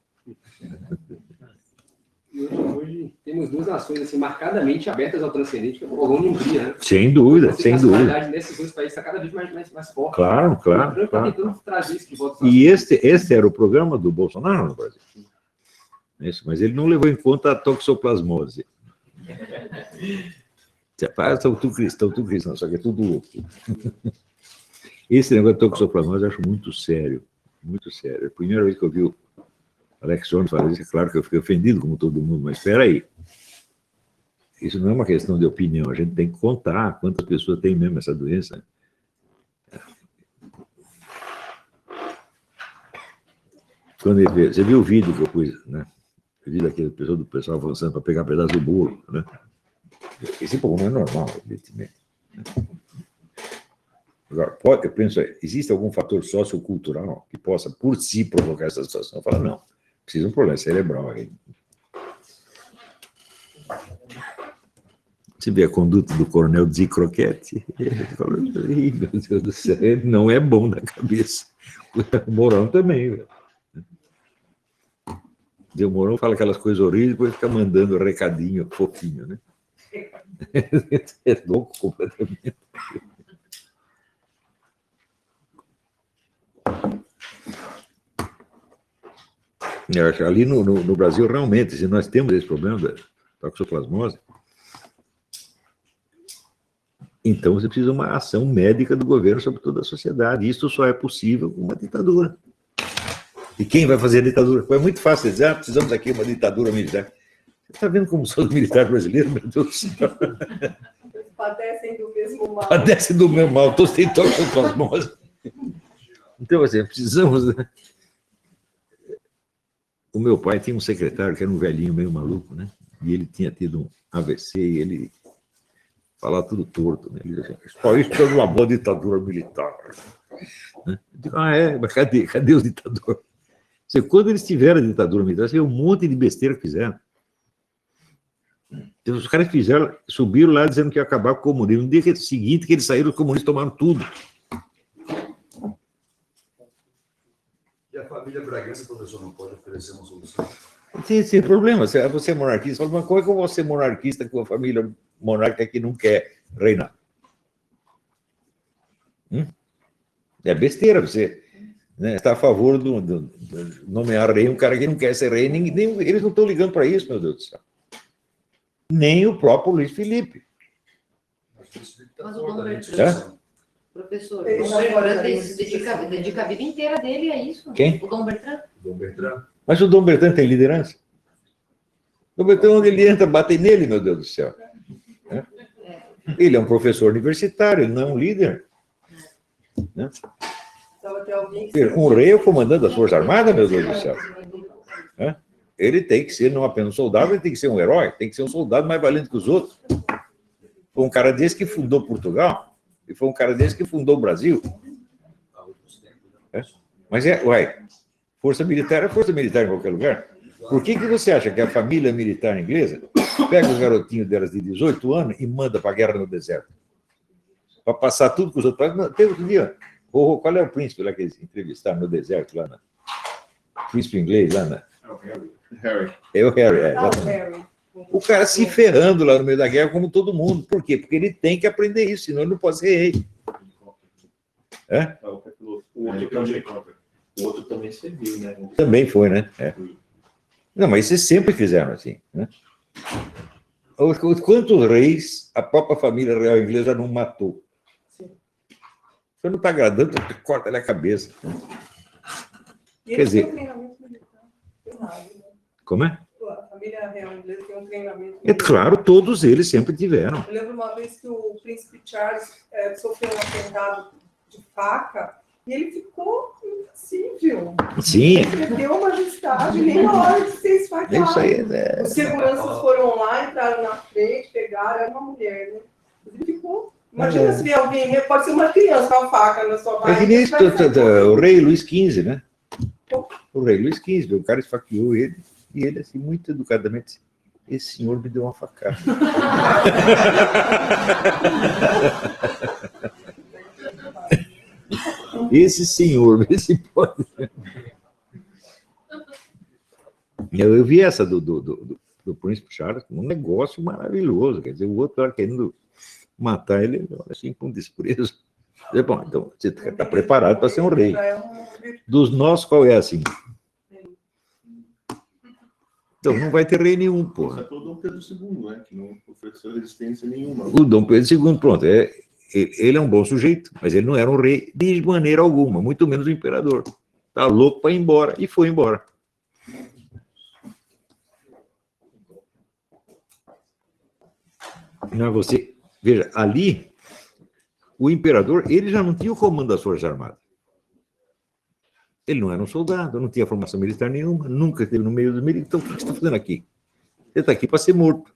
Hoje temos 2 nações assim, marcadamente abertas ao transcendente, que é Polônia e Hungria, né? Sem dúvida, sem dúvida. A nesses 2 países está cada vez mais forte. Claro, claro. Tentando trazer isso de volta. E este era o programa do Bolsonaro no Brasil. Isso, mas ele não levou em conta a toxoplasmose. Estão tudo cristão, só que é tudo outro. Esse negócio de toxoplasmose eu acho muito sério, muito sério. A primeira vez que eu vi o Alex Jones falar isso, é claro que eu fiquei ofendido, como todo mundo, mas espera aí. Isso não é uma questão de opinião, a gente tem que contar quantas pessoas têm mesmo essa doença. Quando ele vê, você viu o vídeo que eu pus, né? O vídeo daquele pessoal do pessoal avançando para pegar um pedaço do bolo, né? Esse povo não é normal, evidentemente. Agora, eu penso, existe algum fator sociocultural que possa, por si, provocar essa situação? Eu falo, não, precisa de um problema cerebral aí. Você vê a conduta do coronel Zicroquete, ele fala, meu Deus do céu, ele não é bom na cabeça. O Mourão também, velho. O Mourão fala aquelas coisas horríveis e depois fica mandando recadinho fofinho, né? É louco completamente. Eu acho que ali no Brasil, realmente, se nós temos esse problema da toxoplasmose, então você precisa de uma ação médica do governo sobre toda a sociedade. Isso só é possível com uma ditadura. E quem vai fazer a ditadura? É muito fácil dizer, precisamos aqui de uma ditadura militar. Você está vendo como são os militares brasileiros, meu Deus do céu? Eles padecem do mesmo mal. Padecem do mesmo mal, todos têm toxoplasmose. Então, assim, precisamos... Né? O meu pai tinha um secretário que era um velhinho meio maluco, né? E ele tinha tido um AVC e ele falava tudo torto, né? Ele dizia assim, esse país precisa de uma boa ditadura militar. Né? Eu digo, mas cadê os ditadores? Quando eles tiveram a ditadura militar, você vê um monte de besteira que fizeram. Então, os caras subiram lá dizendo que ia acabar com o comunismo. No dia seguinte que eles saíram, os comunistas tomaram tudo. E a família Bragança, professor, não pode oferecer uma solução? Tem problema. Você é monarquista. Mas como é que eu vou ser monarquista com a família monarca que não quer reinar? É besteira você... Né, está a favor de nomear rei um cara que não quer ser rei, eles não estão ligando para isso, meu Deus do céu. Nem o próprio Luiz Felipe. Mas o Dom Bertrand, professor, o Dom Bertrand dedica a vida inteira dele a isso. Quem? O Dom Bertrand. Dom Bertrand. Mas o Dom Bertrand tem liderança? O Dom Bertrand, onde ele entra, bate nele, meu Deus do céu. Ele é um professor universitário, ele não é um líder. Né? Um rei é o comandante das Forças Armadas, meu Deus do céu. Ele tem que ser não apenas um soldado, ele tem que ser um herói, tem que ser um soldado mais valente que os outros. Foi um cara desse que fundou Portugal, e foi um cara desse que fundou o Brasil. Mas força militar é força militar em qualquer lugar. Por que você acha que a família militar inglesa pega os garotinhos delas de 18 anos e manda para a guerra no deserto? Para passar tudo com os outros. Teve outro dia... Qual é o príncipe lá que eles entrevistaram no deserto, lá na... Príncipe inglês, lá na... Harry. É o Harry, O cara se ferrando lá no meio da guerra, como todo mundo. Por quê? Porque ele tem que aprender isso, senão ele não pode ser rei. O outro também serviu, né? Também foi, né? Não, mas vocês sempre fizeram assim, né? Quantos reis a própria família real inglesa não matou? Você não está agradando, corta ele a cabeça. Quer dizer... Como é? A família real inglesa tem um treinamento... É claro, todos eles sempre tiveram. Eu lembro uma vez que o príncipe Charles sofreu um atentado de faca e ele ficou impassível. Sim. Ele perdeu a majestade nem na hora de ser esfaqueado. Isso aí, Os seguranças foram lá, entraram na frente, pegaram, era uma mulher, né? Ele ficou... Imagina se vier alguém, pode ser uma criança com a faca na sua barriga. O rei Luís XV, né? O rei Luís XV, o cara esfaqueou ele, e ele, assim, muito educadamente, esse senhor me deu uma facada. Esse senhor, vê se pode. Eu vi essa do príncipe Charles, um negócio maravilhoso, quer dizer, o outro era querendo matar ele, assim, com desprezo. Bom, então, você está preparado para ser um rei. Dos nossos, qual é assim? Então não vai ter rei nenhum, Isso porra. é pelo Dom Pedro II, né? Que não ofereceu resistência nenhuma. O Dom Pedro II, pronto, ele é um bom sujeito, mas ele não era um rei de maneira alguma, muito menos o imperador. Tá louco para ir embora, e foi embora. Não, você, veja, ali, o imperador, ele já não tinha o comando das Forças Armadas. Ele não era um soldado, não tinha formação militar nenhuma, nunca esteve no meio dos militares. Então, o que você está fazendo aqui? Você está aqui para ser morto.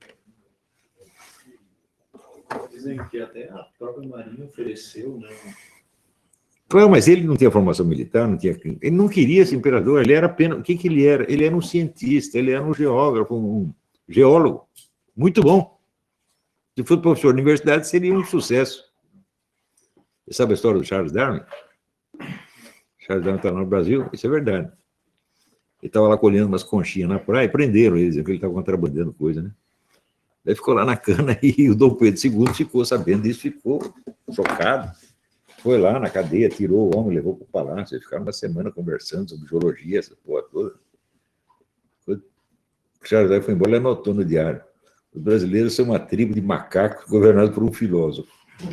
Dizem que até a própria Marinha ofereceu, né? Claro, mas ele não tinha formação militar, não tinha, ele não queria ser imperador, ele era apenas, o que ele era? Ele era um cientista, ele era um geógrafo, um geólogo, muito bom. Se fosse professor de universidade, seria um sucesso. Você sabe a história do Charles Darwin? Charles Darwin está lá no Brasil, isso é verdade. Ele estava lá colhendo umas conchinhas na praia, prenderam ele, dizendo que ele estava contrabandeando coisa, né? Daí ficou lá na cana e o Dom Pedro II ficou sabendo disso, ficou chocado. Foi lá na cadeia, tirou o homem, levou para o palácio, eles ficaram uma semana conversando sobre geologia, essa porra toda. O Charles Darwin foi embora, ele anotou no diário: os brasileiros são uma tribo de macacos governados por um filósofo.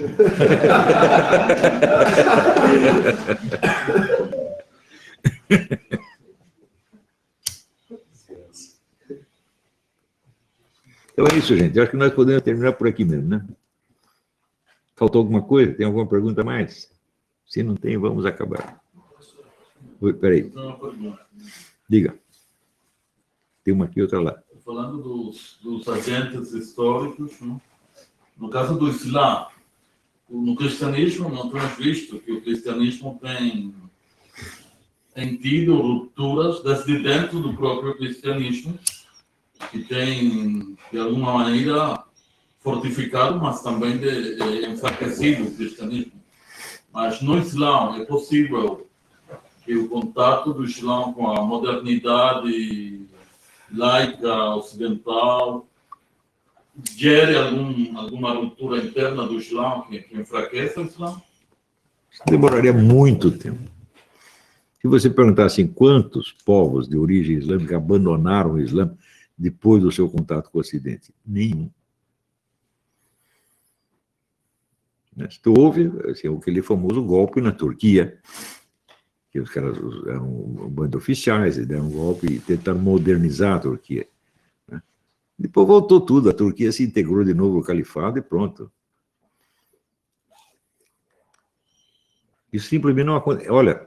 Então é isso, gente. Eu acho que nós podemos terminar por aqui mesmo, né? Faltou alguma coisa? Tem alguma pergunta a mais? Se não tem, vamos acabar. Oi, peraí. Diga. Tem uma aqui e outra lá. Falando dos agentes históricos, né? No caso do Islã, no cristianismo, nós temos visto que o cristianismo tem tido rupturas desde dentro do próprio cristianismo, que tem, de alguma maneira, fortificado, mas também enfraquecido o cristianismo. Mas no Islã é possível que o contato do Islã com a modernidade laica ocidental gere alguma ruptura interna do Islã que enfraqueça o Islã? Demoraria muito tempo. Se você perguntasse quantos povos de origem islâmica abandonaram o Islã depois do seu contato com o Ocidente, nenhum. Houve assim, aquele famoso golpe na Turquia, que os caras eram um bando de oficiais, eles deram um golpe e tentaram modernizar a Turquia. Né? Depois voltou tudo, a Turquia se integrou de novo ao califado e pronto. Isso simplesmente não acontece. Olha,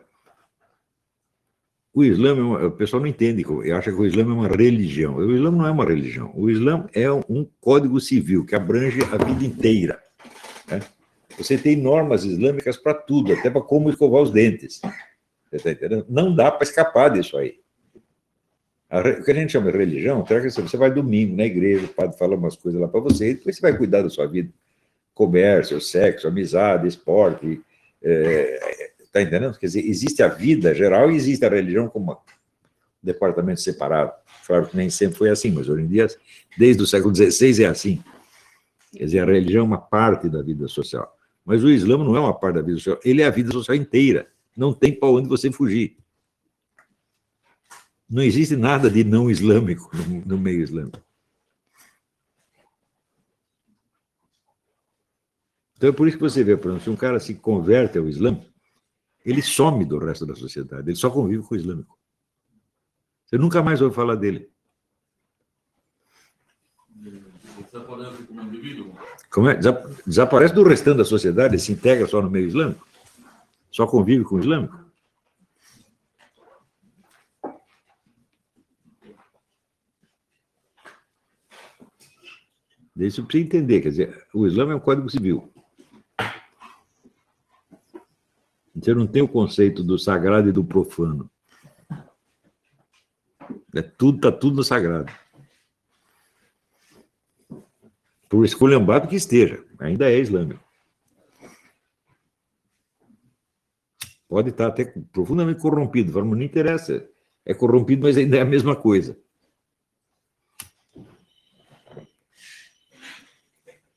o Islã, o pessoal não entende, acha que o Islã é uma religião. O Islã não é uma religião. O Islã é um código civil que abrange a vida inteira. Né? Você tem normas islâmicas para tudo, até para como escovar os dentes. Você está entendendo? Não dá para escapar disso aí. O que a gente chama de religião, você vai domingo na igreja, o padre fala umas coisas lá para você, e depois você vai cuidar da sua vida. Comércio, sexo, amizade, esporte. Está entendendo? Quer dizer, existe a vida geral e existe a religião como um departamento separado. Claro que nem sempre foi assim, mas hoje em dia, desde o século XVI é assim. Quer dizer, a religião é uma parte da vida social. Mas o Islã não é uma parte da vida social, ele é a vida social inteira. Não tem para onde você fugir. Não existe nada de não islâmico no meio islâmico. Então é por isso que você vê, por exemplo, se um cara se converte ao Islã, ele some do resto da sociedade, ele só convive com o islâmico. Você nunca mais ouve falar dele. Desaparece como indivíduo? Como é? Desaparece do restante da sociedade, se integra só no meio islâmico? Só convive com o islâmico? Isso precisa entender, quer dizer, o Islã é um código civil. Você não tem o conceito do sagrado e do profano. Está tudo no sagrado. Por esculhambado que esteja, ainda é islâmico. Pode estar até profundamente corrompido, mas não interessa. É corrompido, mas ainda é a mesma coisa.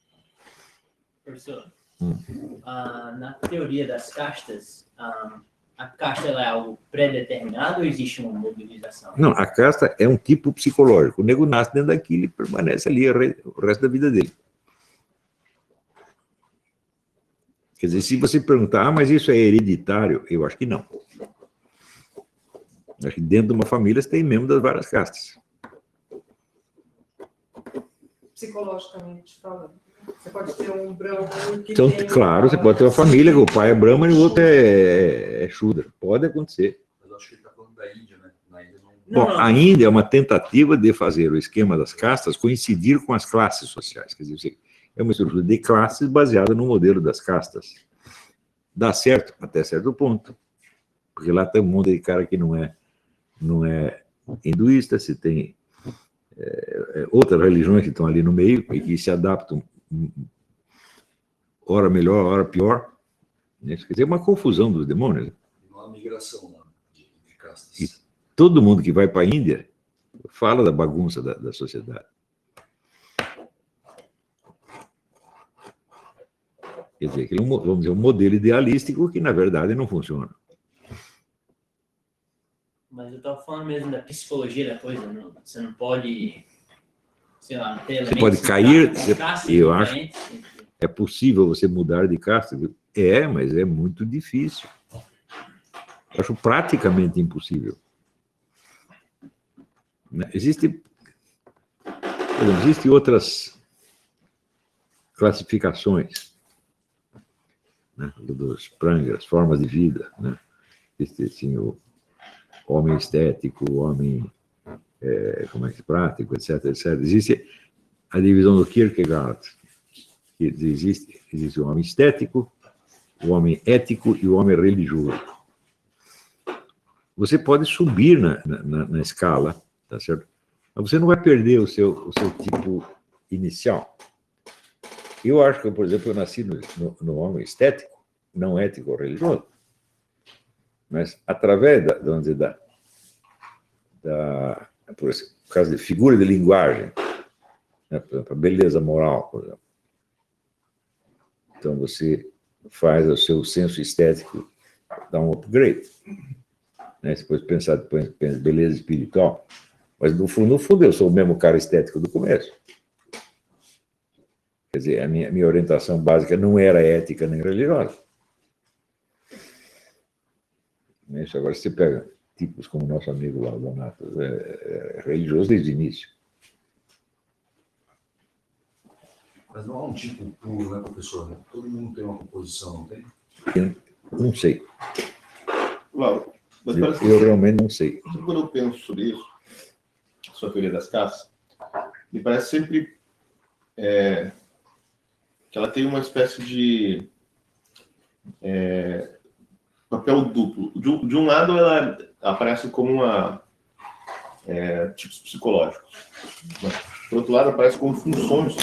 Professor, na teoria das castas, a casta ela é algo pré-determinado ou existe uma mobilização? Não, a casta é um tipo psicológico. O nego nasce dentro daquilo e permanece ali o resto da vida dele. Quer dizer, se você perguntar, mas isso é hereditário? Eu acho que não. Eu acho que dentro de uma família você tem membros das várias castas. Psicologicamente falando. Você pode ter um Brahman que Então, tem claro, você pode ter uma família que o pai é Brahman e o outro é Shudra. Pode acontecer. Mas eu acho que ele está falando da Índia, né? Na Índia não... Bom, a Índia é uma tentativa de fazer o esquema das castas coincidir com as classes sociais. Quer dizer, é uma estrutura de classes baseada no modelo das castas. Dá certo até certo ponto. Porque lá tem um monte de cara que não é hinduísta, se tem outras religiões que estão ali no meio e que se adaptam, hora melhor, hora pior. Quer dizer, é uma confusão dos demônios. Uma migração lá de castas. E todo mundo que vai para a Índia fala da bagunça da sociedade. Quer dizer, que vamos dizer, um modelo idealístico que, na verdade, não funciona. Mas eu estava falando mesmo da psicologia da coisa. Não, você não pode, sei lá, não ter elementos... Você pode cair... Eu acho diferentes. é possível você mudar de casta. Mas é muito difícil. Eu acho praticamente impossível. Existem outras classificações, né, dos prangas, formas de vida, né? Existe assim, o homem estético, o homem prático, etc, etc. Existe a divisão do Kierkegaard. Existe o homem estético, o homem ético e o homem religioso. Você pode subir na escala, tá certo? Mas você não vai perder o seu tipo inicial. Eu acho que, por exemplo, eu nasci no homem estético, não ético ou religioso. Mas, através por causa de figura de linguagem, né, por exemplo, a beleza moral, por exemplo. Então, você faz o seu senso estético dar um upgrade. Né? Você pode pensar depois em beleza espiritual. Mas, no fundo, eu sou o mesmo cara estético do começo. Quer dizer, a minha orientação básica não era ética nem religiosa. Isso, agora, você pega tipos como o nosso amigo lá, o Donato, é religioso desde o início. Mas não há um tipo puro, né, professor? Todo mundo tem uma composição, não tem? Eu não sei. Lauro, mas eu realmente não sei. Quando eu penso sobre isso, sua teoria das castas, me parece sempre que ela tem uma espécie de papel duplo. De um lado, ela aparece como tipos psicológicos. Por outro lado, aparece como funções.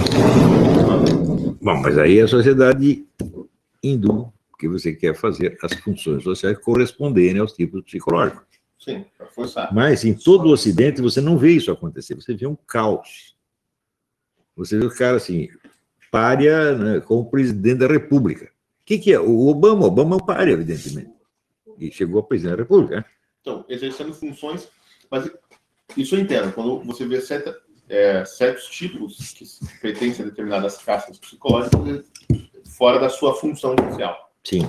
Bom, mas aí é a sociedade hindu, que você quer fazer as funções sociais corresponderem aos tipos psicológicos. Sim, para forçar. Mas em todo o Ocidente você não vê isso acontecer, você vê um caos. Você vê o cara assim, pária, né, como presidente da República. O que é? O Obama é um pária, evidentemente. E chegou a presidente da República. Né? Então, exercendo funções, mas isso eu entendo. Quando você vê certos tipos que pertencem a determinadas castas psicológicas fora da sua função inicial. Sim.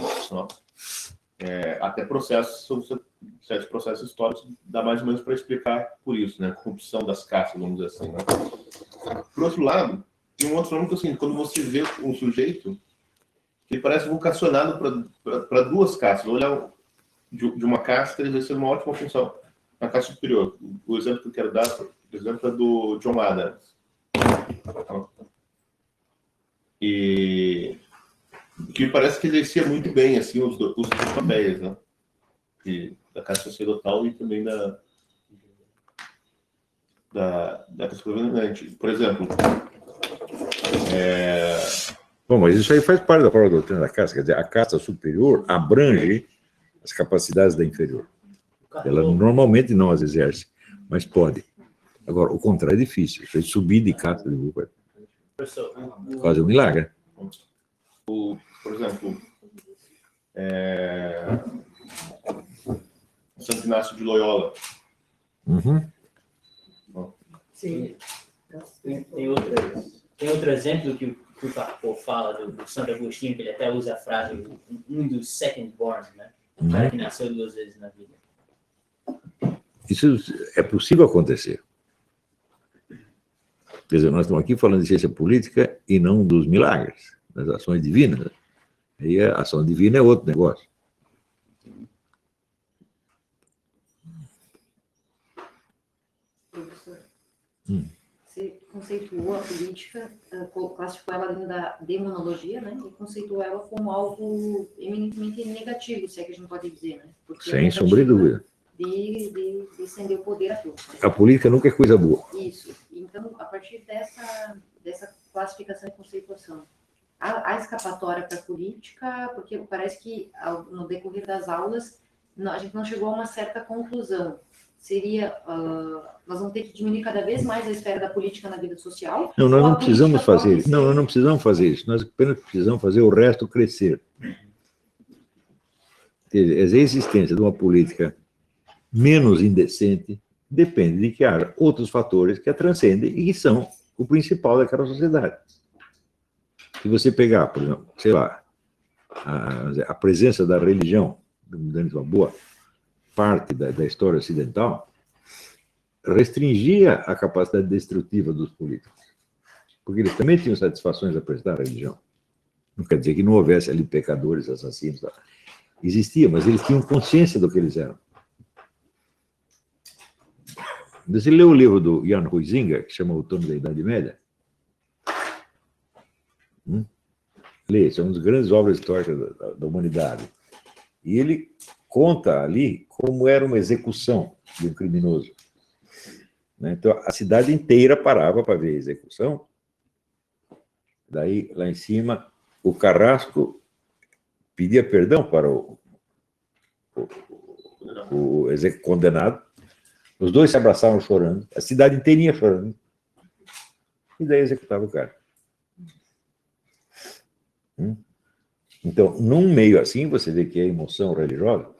Até certos processos históricos dá mais ou menos para explicar por isso, né? Corrupção das castas, vamos dizer assim. Né? Por outro lado, tem um outro nome que assim, quando você vê um sujeito que parece vocacionado para duas castas, olhar de uma casta ele vai ser uma ótima função na casta superior. O exemplo que eu quero dar, o exemplo é do John Adams. E que me parece que exercia muito bem assim, os dois papéis, né? Da casta sacerdotal e também da casta governante. Por exemplo, Bom, mas isso aí faz parte da própria doutrina da casta. Quer dizer, a casta superior abrange as capacidades da inferior. Ela normalmente não as exerce, mas pode. Agora, o contrário é difícil. Você subir de casta de vulva é quase um milagre. Por exemplo, Inácio de Loyola. Uhum. Sim. Tem outro exemplo que o Foucault fala do Santo Agostinho, que ele até usa a frase, um dos second born, né? O cara que nasceu 2 vezes na vida. Isso é possível acontecer. Quer dizer, nós estamos aqui falando de ciência política e não dos milagres, das ações divinas. Aí a ação divina é outro negócio. Professor, você conceituou a política, classificou ela dentro da demonologia, né? E conceituou ela como algo eminentemente negativo, se é que a gente pode dizer, né? Porque sem sombra de dúvida. De estender o poder a todos. A política nunca é coisa boa. Isso. Então, a partir dessa classificação e conceituação, há escapatória para a política, porque parece que no decorrer das aulas a gente não chegou a uma certa conclusão. Seria, nós vamos ter que diminuir cada vez mais a esfera da política na vida social? Não, nós não precisamos fazer isso. Não, nós não precisamos fazer isso. Nós apenas precisamos fazer o resto crescer. A existência de uma política menos indecente depende de que haja outros fatores que a transcendem e que são o principal daquela sociedade. Se você pegar, por exemplo, sei lá, a presença da religião, dando uma boa parte da história ocidental, restringia a capacidade destrutiva dos políticos, porque eles também tinham satisfações a prestar à religião. Não quer dizer que não houvesse ali pecadores, assassinos, existia, mas eles tinham consciência do que eles eram. Você lê o livro do Jan Huizinga, que chama Outono da Idade Média? Lê, isso é uma das grandes obras históricas da humanidade. E ele conta ali como era uma execução de um criminoso. Então, a cidade inteira parava para ver a execução. Daí, lá em cima, o carrasco pedia perdão para o condenado. Os dois se abraçavam chorando, a cidade inteirinha chorando. E daí executava o cara. Então, num meio assim, você vê que a emoção religiosa,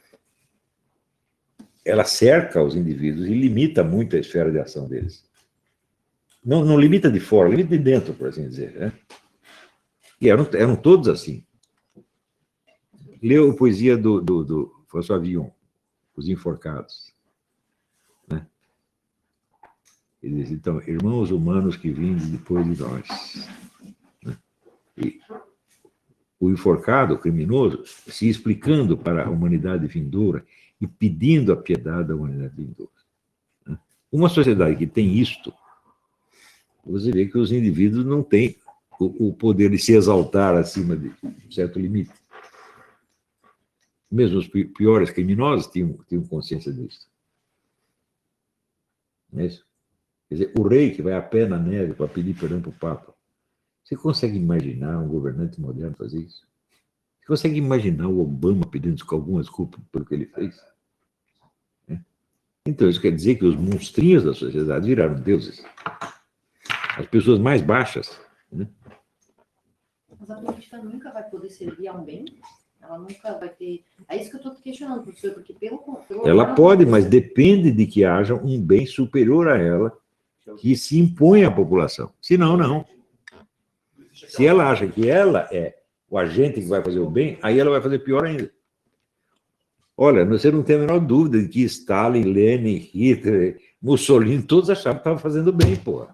ela cerca os indivíduos e limita muito a esfera de ação deles. Não limita de fora, limita de dentro, por assim dizer. Né? E eram todos assim. Leu a poesia do François Villon, Os Enforcados. Né? Ele diz, então, irmãos humanos que vinde depois de nós. Né? E o enforcado, o criminoso, se explicando para a humanidade vindoura e pedindo a piedade da humanidade vindoura. Né? Uma sociedade que tem isto, você vê que os indivíduos não têm o poder de se exaltar acima de um certo limite. Mesmo os piores criminosos tinham consciência disso. Não é isso? Quer dizer, o rei que vai a pé na neve para pedir perdão para o Papa. Você consegue imaginar um governante moderno fazer isso? Você consegue imaginar o Obama pedindo alguma desculpa pelo que ele fez? Então, isso quer dizer que os monstrinhos da sociedade viraram deuses. As pessoas mais baixas. Né? Mas a política nunca vai poder servir a um bem? Ela nunca vai ter... É isso que eu estou questionando, professor, porque pelo ela pode, mas depende de que haja um bem superior a ela que se impõe à população. Senão, não. Se ela acha que ela é o agente que vai fazer o bem, aí ela vai fazer pior ainda. Olha, você não tem a menor dúvida de que Stalin, Lenin, Hitler, Mussolini, todos achavam que estavam fazendo bem, porra.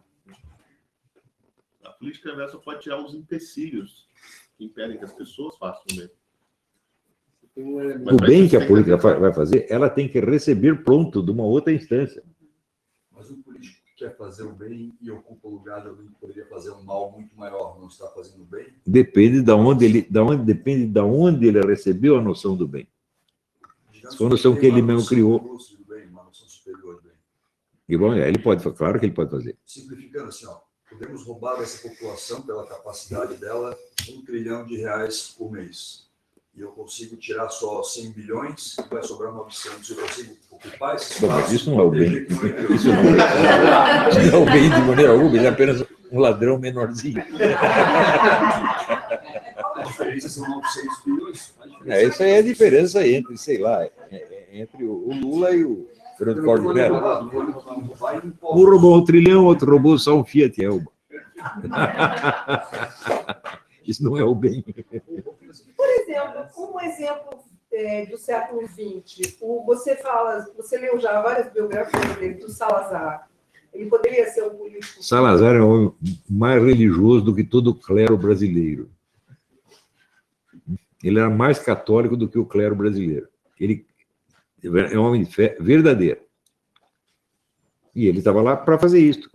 A política inversa pode tirar os empecilhos que impedem que as pessoas façam o bem. O bem que a política vai fazer, ela tem que receber pronto de uma outra instância. Mas um político que quer fazer o bem e ocupa o lugar de alguém que poderia fazer um mal muito maior, não está fazendo o bem? Depende depende de onde ele recebeu a noção do bem. Se for a noção que ele mesmo criou. E bom, ele pode, claro que ele pode fazer. Simplificando assim, podemos roubar dessa população, pela capacidade dela, R$1 trilhão por mês. E eu consigo tirar só 100 bilhões, vai sobrar 900. Eu consigo ocupar esse espaço. Mas isso não é o bem. Isso não é o bem de maneira alguma, ele é apenas um ladrão menorzinho. A diferença são 900 bilhões. Isso aí é a diferença entre, sei lá, entre o Lula e o Fernando Collor de Mello. Um roubou 1 trilhão, outro roubou só um Fiat Elba. Isso não é o bem. Por exemplo, um exemplo do século XX, você leu já várias biografias dele, do Salazar. Ele poderia ser um político. Salazar é o homem mais religioso do que todo o clero brasileiro. Ele era mais católico do que o clero brasileiro. Ele é um homem de fé verdadeiro. E ele estava lá para fazer isso.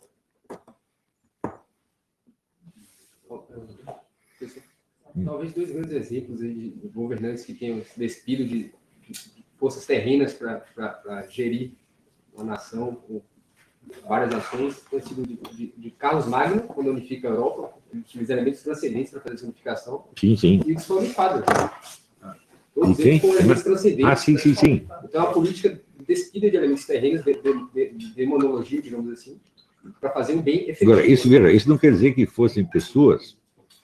Talvez 2 grandes exemplos aí de governantes que tenham se despido de forças terrenas para gerir uma nação, com várias nações, tem sido de Carlos Magno, quando unifica a Europa, ele utiliza elementos transcendentes para fazer essa unificação. Sim, sim. E isso foi unifado. E quem? Sim. Então, a política despida de elementos terrenos, de demonologia, digamos assim, para fazer um bem efetivo. Agora, isso não quer dizer que fossem pessoas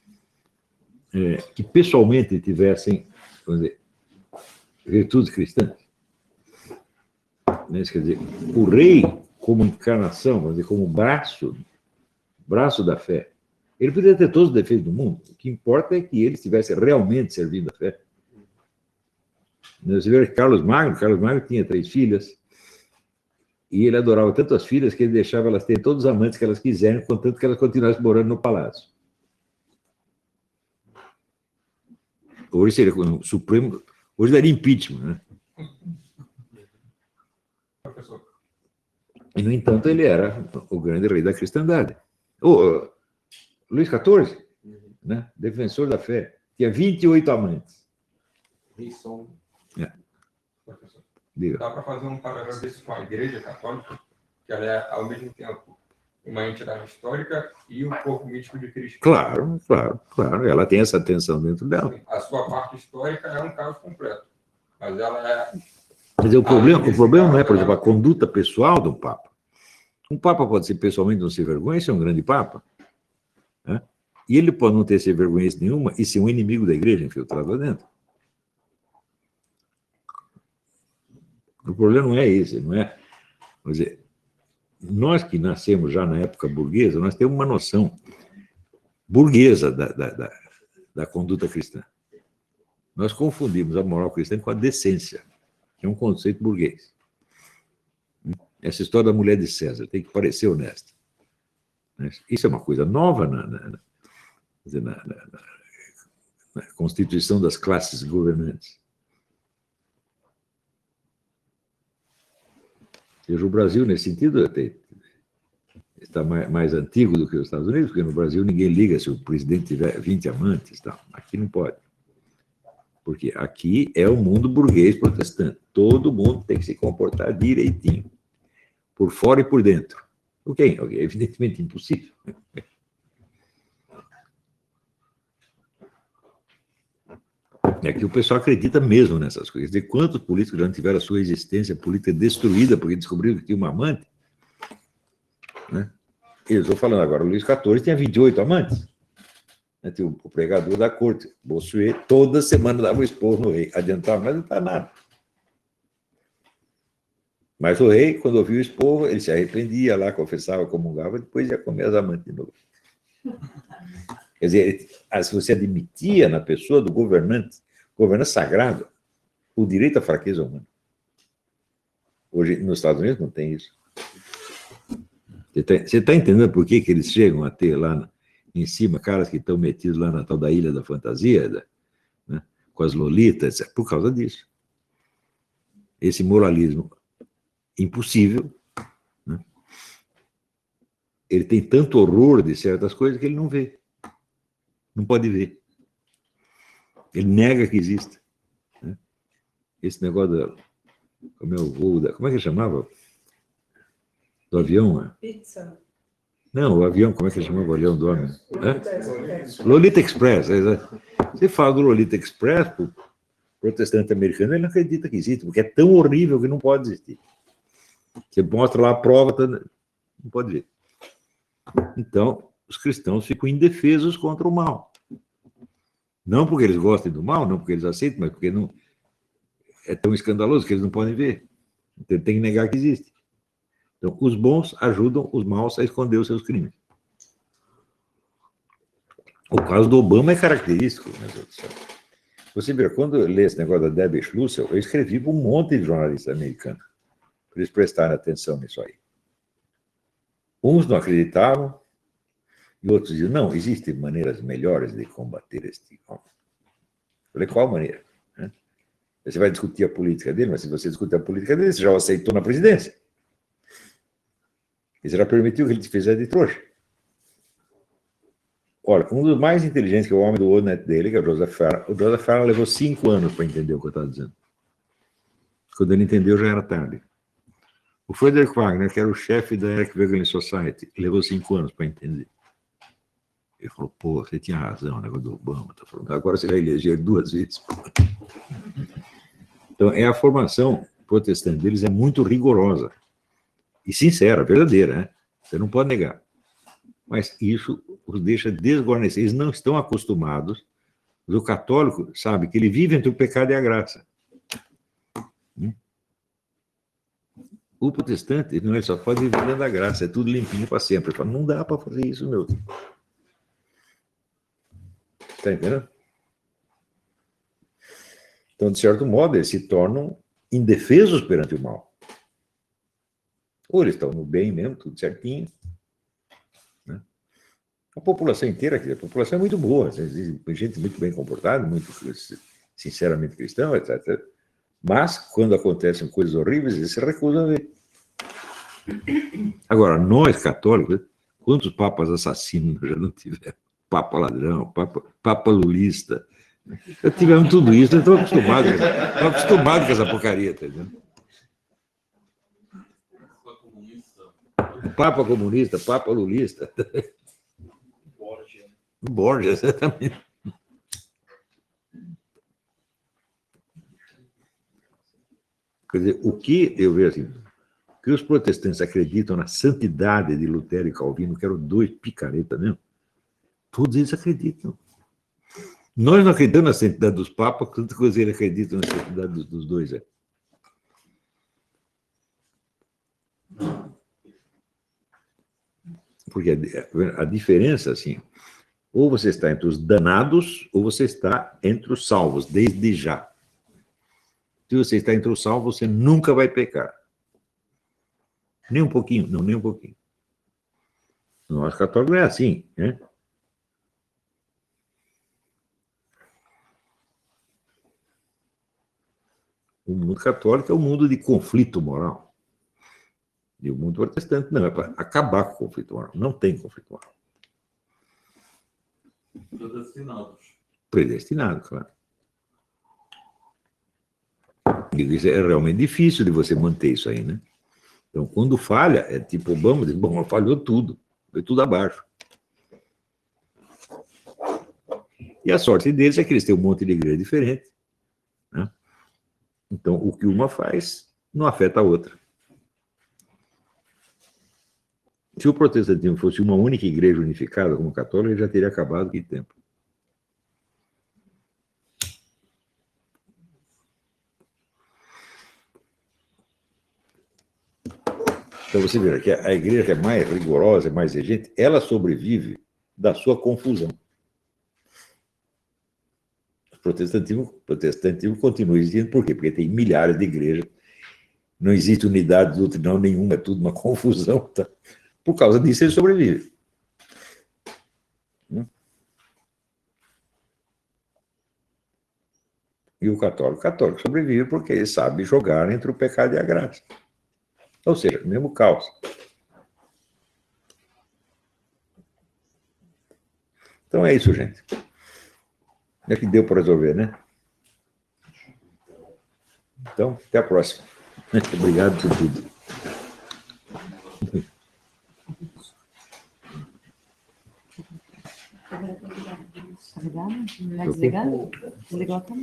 que pessoalmente tivessem, vamos dizer, virtudes cristãs. Né? Quer dizer, o rei, como encarnação, vamos dizer, como braço da fé, ele poderia ter todos os defeitos do mundo. O que importa é que ele estivesse realmente servindo a fé. Você vê que Carlos Magno tinha 3 filhas, e ele adorava tanto as filhas que ele deixava elas terem todos os amantes que elas quiserem, contanto que elas continuassem morando no palácio. Hoje seria o Supremo, hoje daria impeachment, né? E, no entanto, ele era o grande rei da cristandade. Luís XIV, né? Defensor da fé, tinha 28 amantes. Dá para fazer um paralelo disso com a Igreja Católica, que ela é, ao mesmo tempo, uma entidade histórica e um corpo místico de Cristo. Claro. Ela tem essa tensão dentro dela. A sua parte histórica é um caos completo, mas ela é... Mas o problema não é, por exemplo, a conduta pessoal do Papa. Um Papa pode ser pessoalmente não ser vergonha, ser um grande Papa. Né? E ele pode não ter sem vergonha nenhuma e ser um inimigo da Igreja infiltrado lá dentro. O problema não é esse, não é... Quer dizer, nós que nascemos já na época burguesa, nós temos uma noção burguesa da conduta cristã. Nós confundimos a moral cristã com a decência, que é um conceito burguês. Essa história da mulher de César tem que parecer honesta. Isso é uma coisa nova na constituição das classes governantes. O Brasil, nesse sentido, está mais antigo do que os Estados Unidos, porque no Brasil ninguém liga se o presidente tiver 20 amantes. Tal. Aqui não pode. Porque aqui é o mundo burguês protestante. Todo mundo tem que se comportar direitinho, por fora e por dentro. O que é evidentemente impossível. É que o pessoal acredita mesmo nessas coisas. De quantos políticos já não tiveram a sua existência política destruída porque descobriram que tinha uma amante? Né? Eu estou falando agora, o Luís XIV tinha 28 amantes. Né? Tinha o pregador da corte, Bossuet, toda semana dava um esporro no rei. Adiantava, mas não está nada. Mas o rei, quando ouvia o esporro, ele se arrependia lá, confessava, comungava, depois ia comer as amantes de novo. Quer dizer, se você admitia na pessoa do governante sagrado, o direito à fraqueza humana. Hoje, nos Estados Unidos, não tem isso. Você está entendendo por que eles chegam a ter lá em cima caras que estão metidos lá na tal da Ilha da Fantasia, né, com as lolitas? Por causa disso. Esse moralismo impossível, né, ele tem tanto horror de certas coisas que ele não vê. Não pode ver. Ele nega que exista. Né? Esse negócio como é o voo como é que ele chamava? Do avião? Pizza. Não, o avião, como é que ele chamava o avião do homem? Lolita Express. Você fala do Lolita Express para o protestante americano, ele não acredita que existe, porque é tão horrível que não pode existir. Você mostra lá a prova, não pode ver. Então, os cristãos ficam indefesos contra o mal. Não porque eles gostem do mal, não porque eles aceitem, mas porque não, é tão escandaloso que eles não podem ver. Então, tem que negar que existe. Então, os bons ajudam os maus a esconder os seus crimes. O caso do Obama é característico, meu Deus do céu. Você vê, quando eu li esse negócio da Debbie Schlussel, eu escrevi para um monte de jornalistas americanos, para eles prestarem atenção nisso aí. Uns não acreditavam, e outros diziam, não, existem maneiras melhores de combater este homem. Eu falei, qual maneira? Você vai discutir a política dele, mas se você discutir a política dele, você já o aceitou na presidência. E você já permitiu que ele te fizesse de trouxa. Olha, um dos mais inteligentes, que é o homem do ONET dele, que é o Joseph Farah. O Joseph Farah levou 5 anos para entender o que eu estava dizendo. Quando ele entendeu, já era tarde. O Frederick Wagner, que era o chefe da Eric Wegelin Society, levou 5 anos para entender. Ele falou, pô, você tinha razão, o negócio do Obama. Tá falando, agora você vai eleger 2 vezes. Então, a formação protestante deles é muito rigorosa. E sincera, verdadeira, né? Você não pode negar. Mas isso os deixa desguarnecer. Eles não estão acostumados. O católico sabe que ele vive entre o pecado e a graça. O protestante, não, ele só pode viver dentro da graça, é tudo limpinho para sempre. Ele fala, não dá para fazer isso, meu. Está entendendo? Então, de certo modo, eles se tornam indefesos perante o mal. Ou eles estão no bem mesmo, tudo certinho. Né? A população inteira, a população é muito boa, gente muito bem comportada, muito sinceramente cristã, etc. Mas, quando acontecem coisas horríveis, eles se recusam a ver. Agora, nós, católicos, quantos papas assassinos já não tivemos? Papa ladrão, papa lulista. Já tivemos tudo isso, eu estou acostumado com essa porcaria, tá entendendo? Papa comunista, papa lulista. Borgia, exatamente. Quer dizer, o que eu vejo assim, que os protestantes acreditam na santidade de Lutero e Calvino, que eram 2 picaretas mesmo, todos eles acreditam. Nós não acreditamos na santidade dos papas, quanto coisa eles acreditam na santidade dos 2. Porque a diferença, assim, ou você está entre os danados, ou você está entre os salvos, desde já. Se você está entre os salvos, você nunca vai pecar. Nem um pouquinho, não, nem um pouquinho. Nós católicos é assim, né? O mundo católico é um mundo de conflito moral. E o mundo protestante não, é para acabar com o conflito moral. Não tem conflito moral. Predestinados. Predestinado, claro. E isso é realmente difícil de você manter isso aí, né? Então, quando falha, é tipo Obama diz, bom, falhou tudo, foi tudo abaixo. E a sorte deles é que eles têm um monte de igreja diferente, né? Então, o que uma faz não afeta a outra. Se o protestantismo fosse uma única igreja unificada como católica, ele já teria acabado há tempo. Então você vê que a igreja que é mais rigorosa, mais exigente, ela sobrevive da sua confusão. O protestantismo continua existindo, por quê? Porque tem milhares de igrejas, não existe unidade doutrinal nenhuma, é tudo uma confusão. Tá? Por causa disso ele sobrevive. E o católico sobrevive porque ele sabe jogar entre o pecado e a graça. Ou seja, mesmo caos. Então é isso, gente. É que deu para resolver, né? Então, até a próxima. Obrigado por tudo. Tá ligado? Não vai desligar? Desligou também.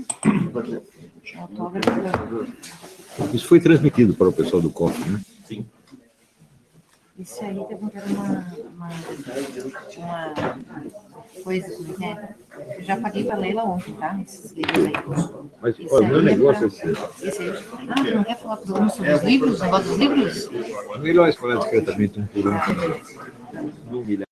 Isso foi transmitido para o pessoal do COF, né? Sim. Isso aí teve uma coisa, né? Já paguei para Leila ontem, tá? Esses livros aí. Mas, olha, o meu negócio é esse. Esse aí. Ah, tu não quer falar sobre os livros? O negócio dos livros? Melhor falar discretamente um por um. Não me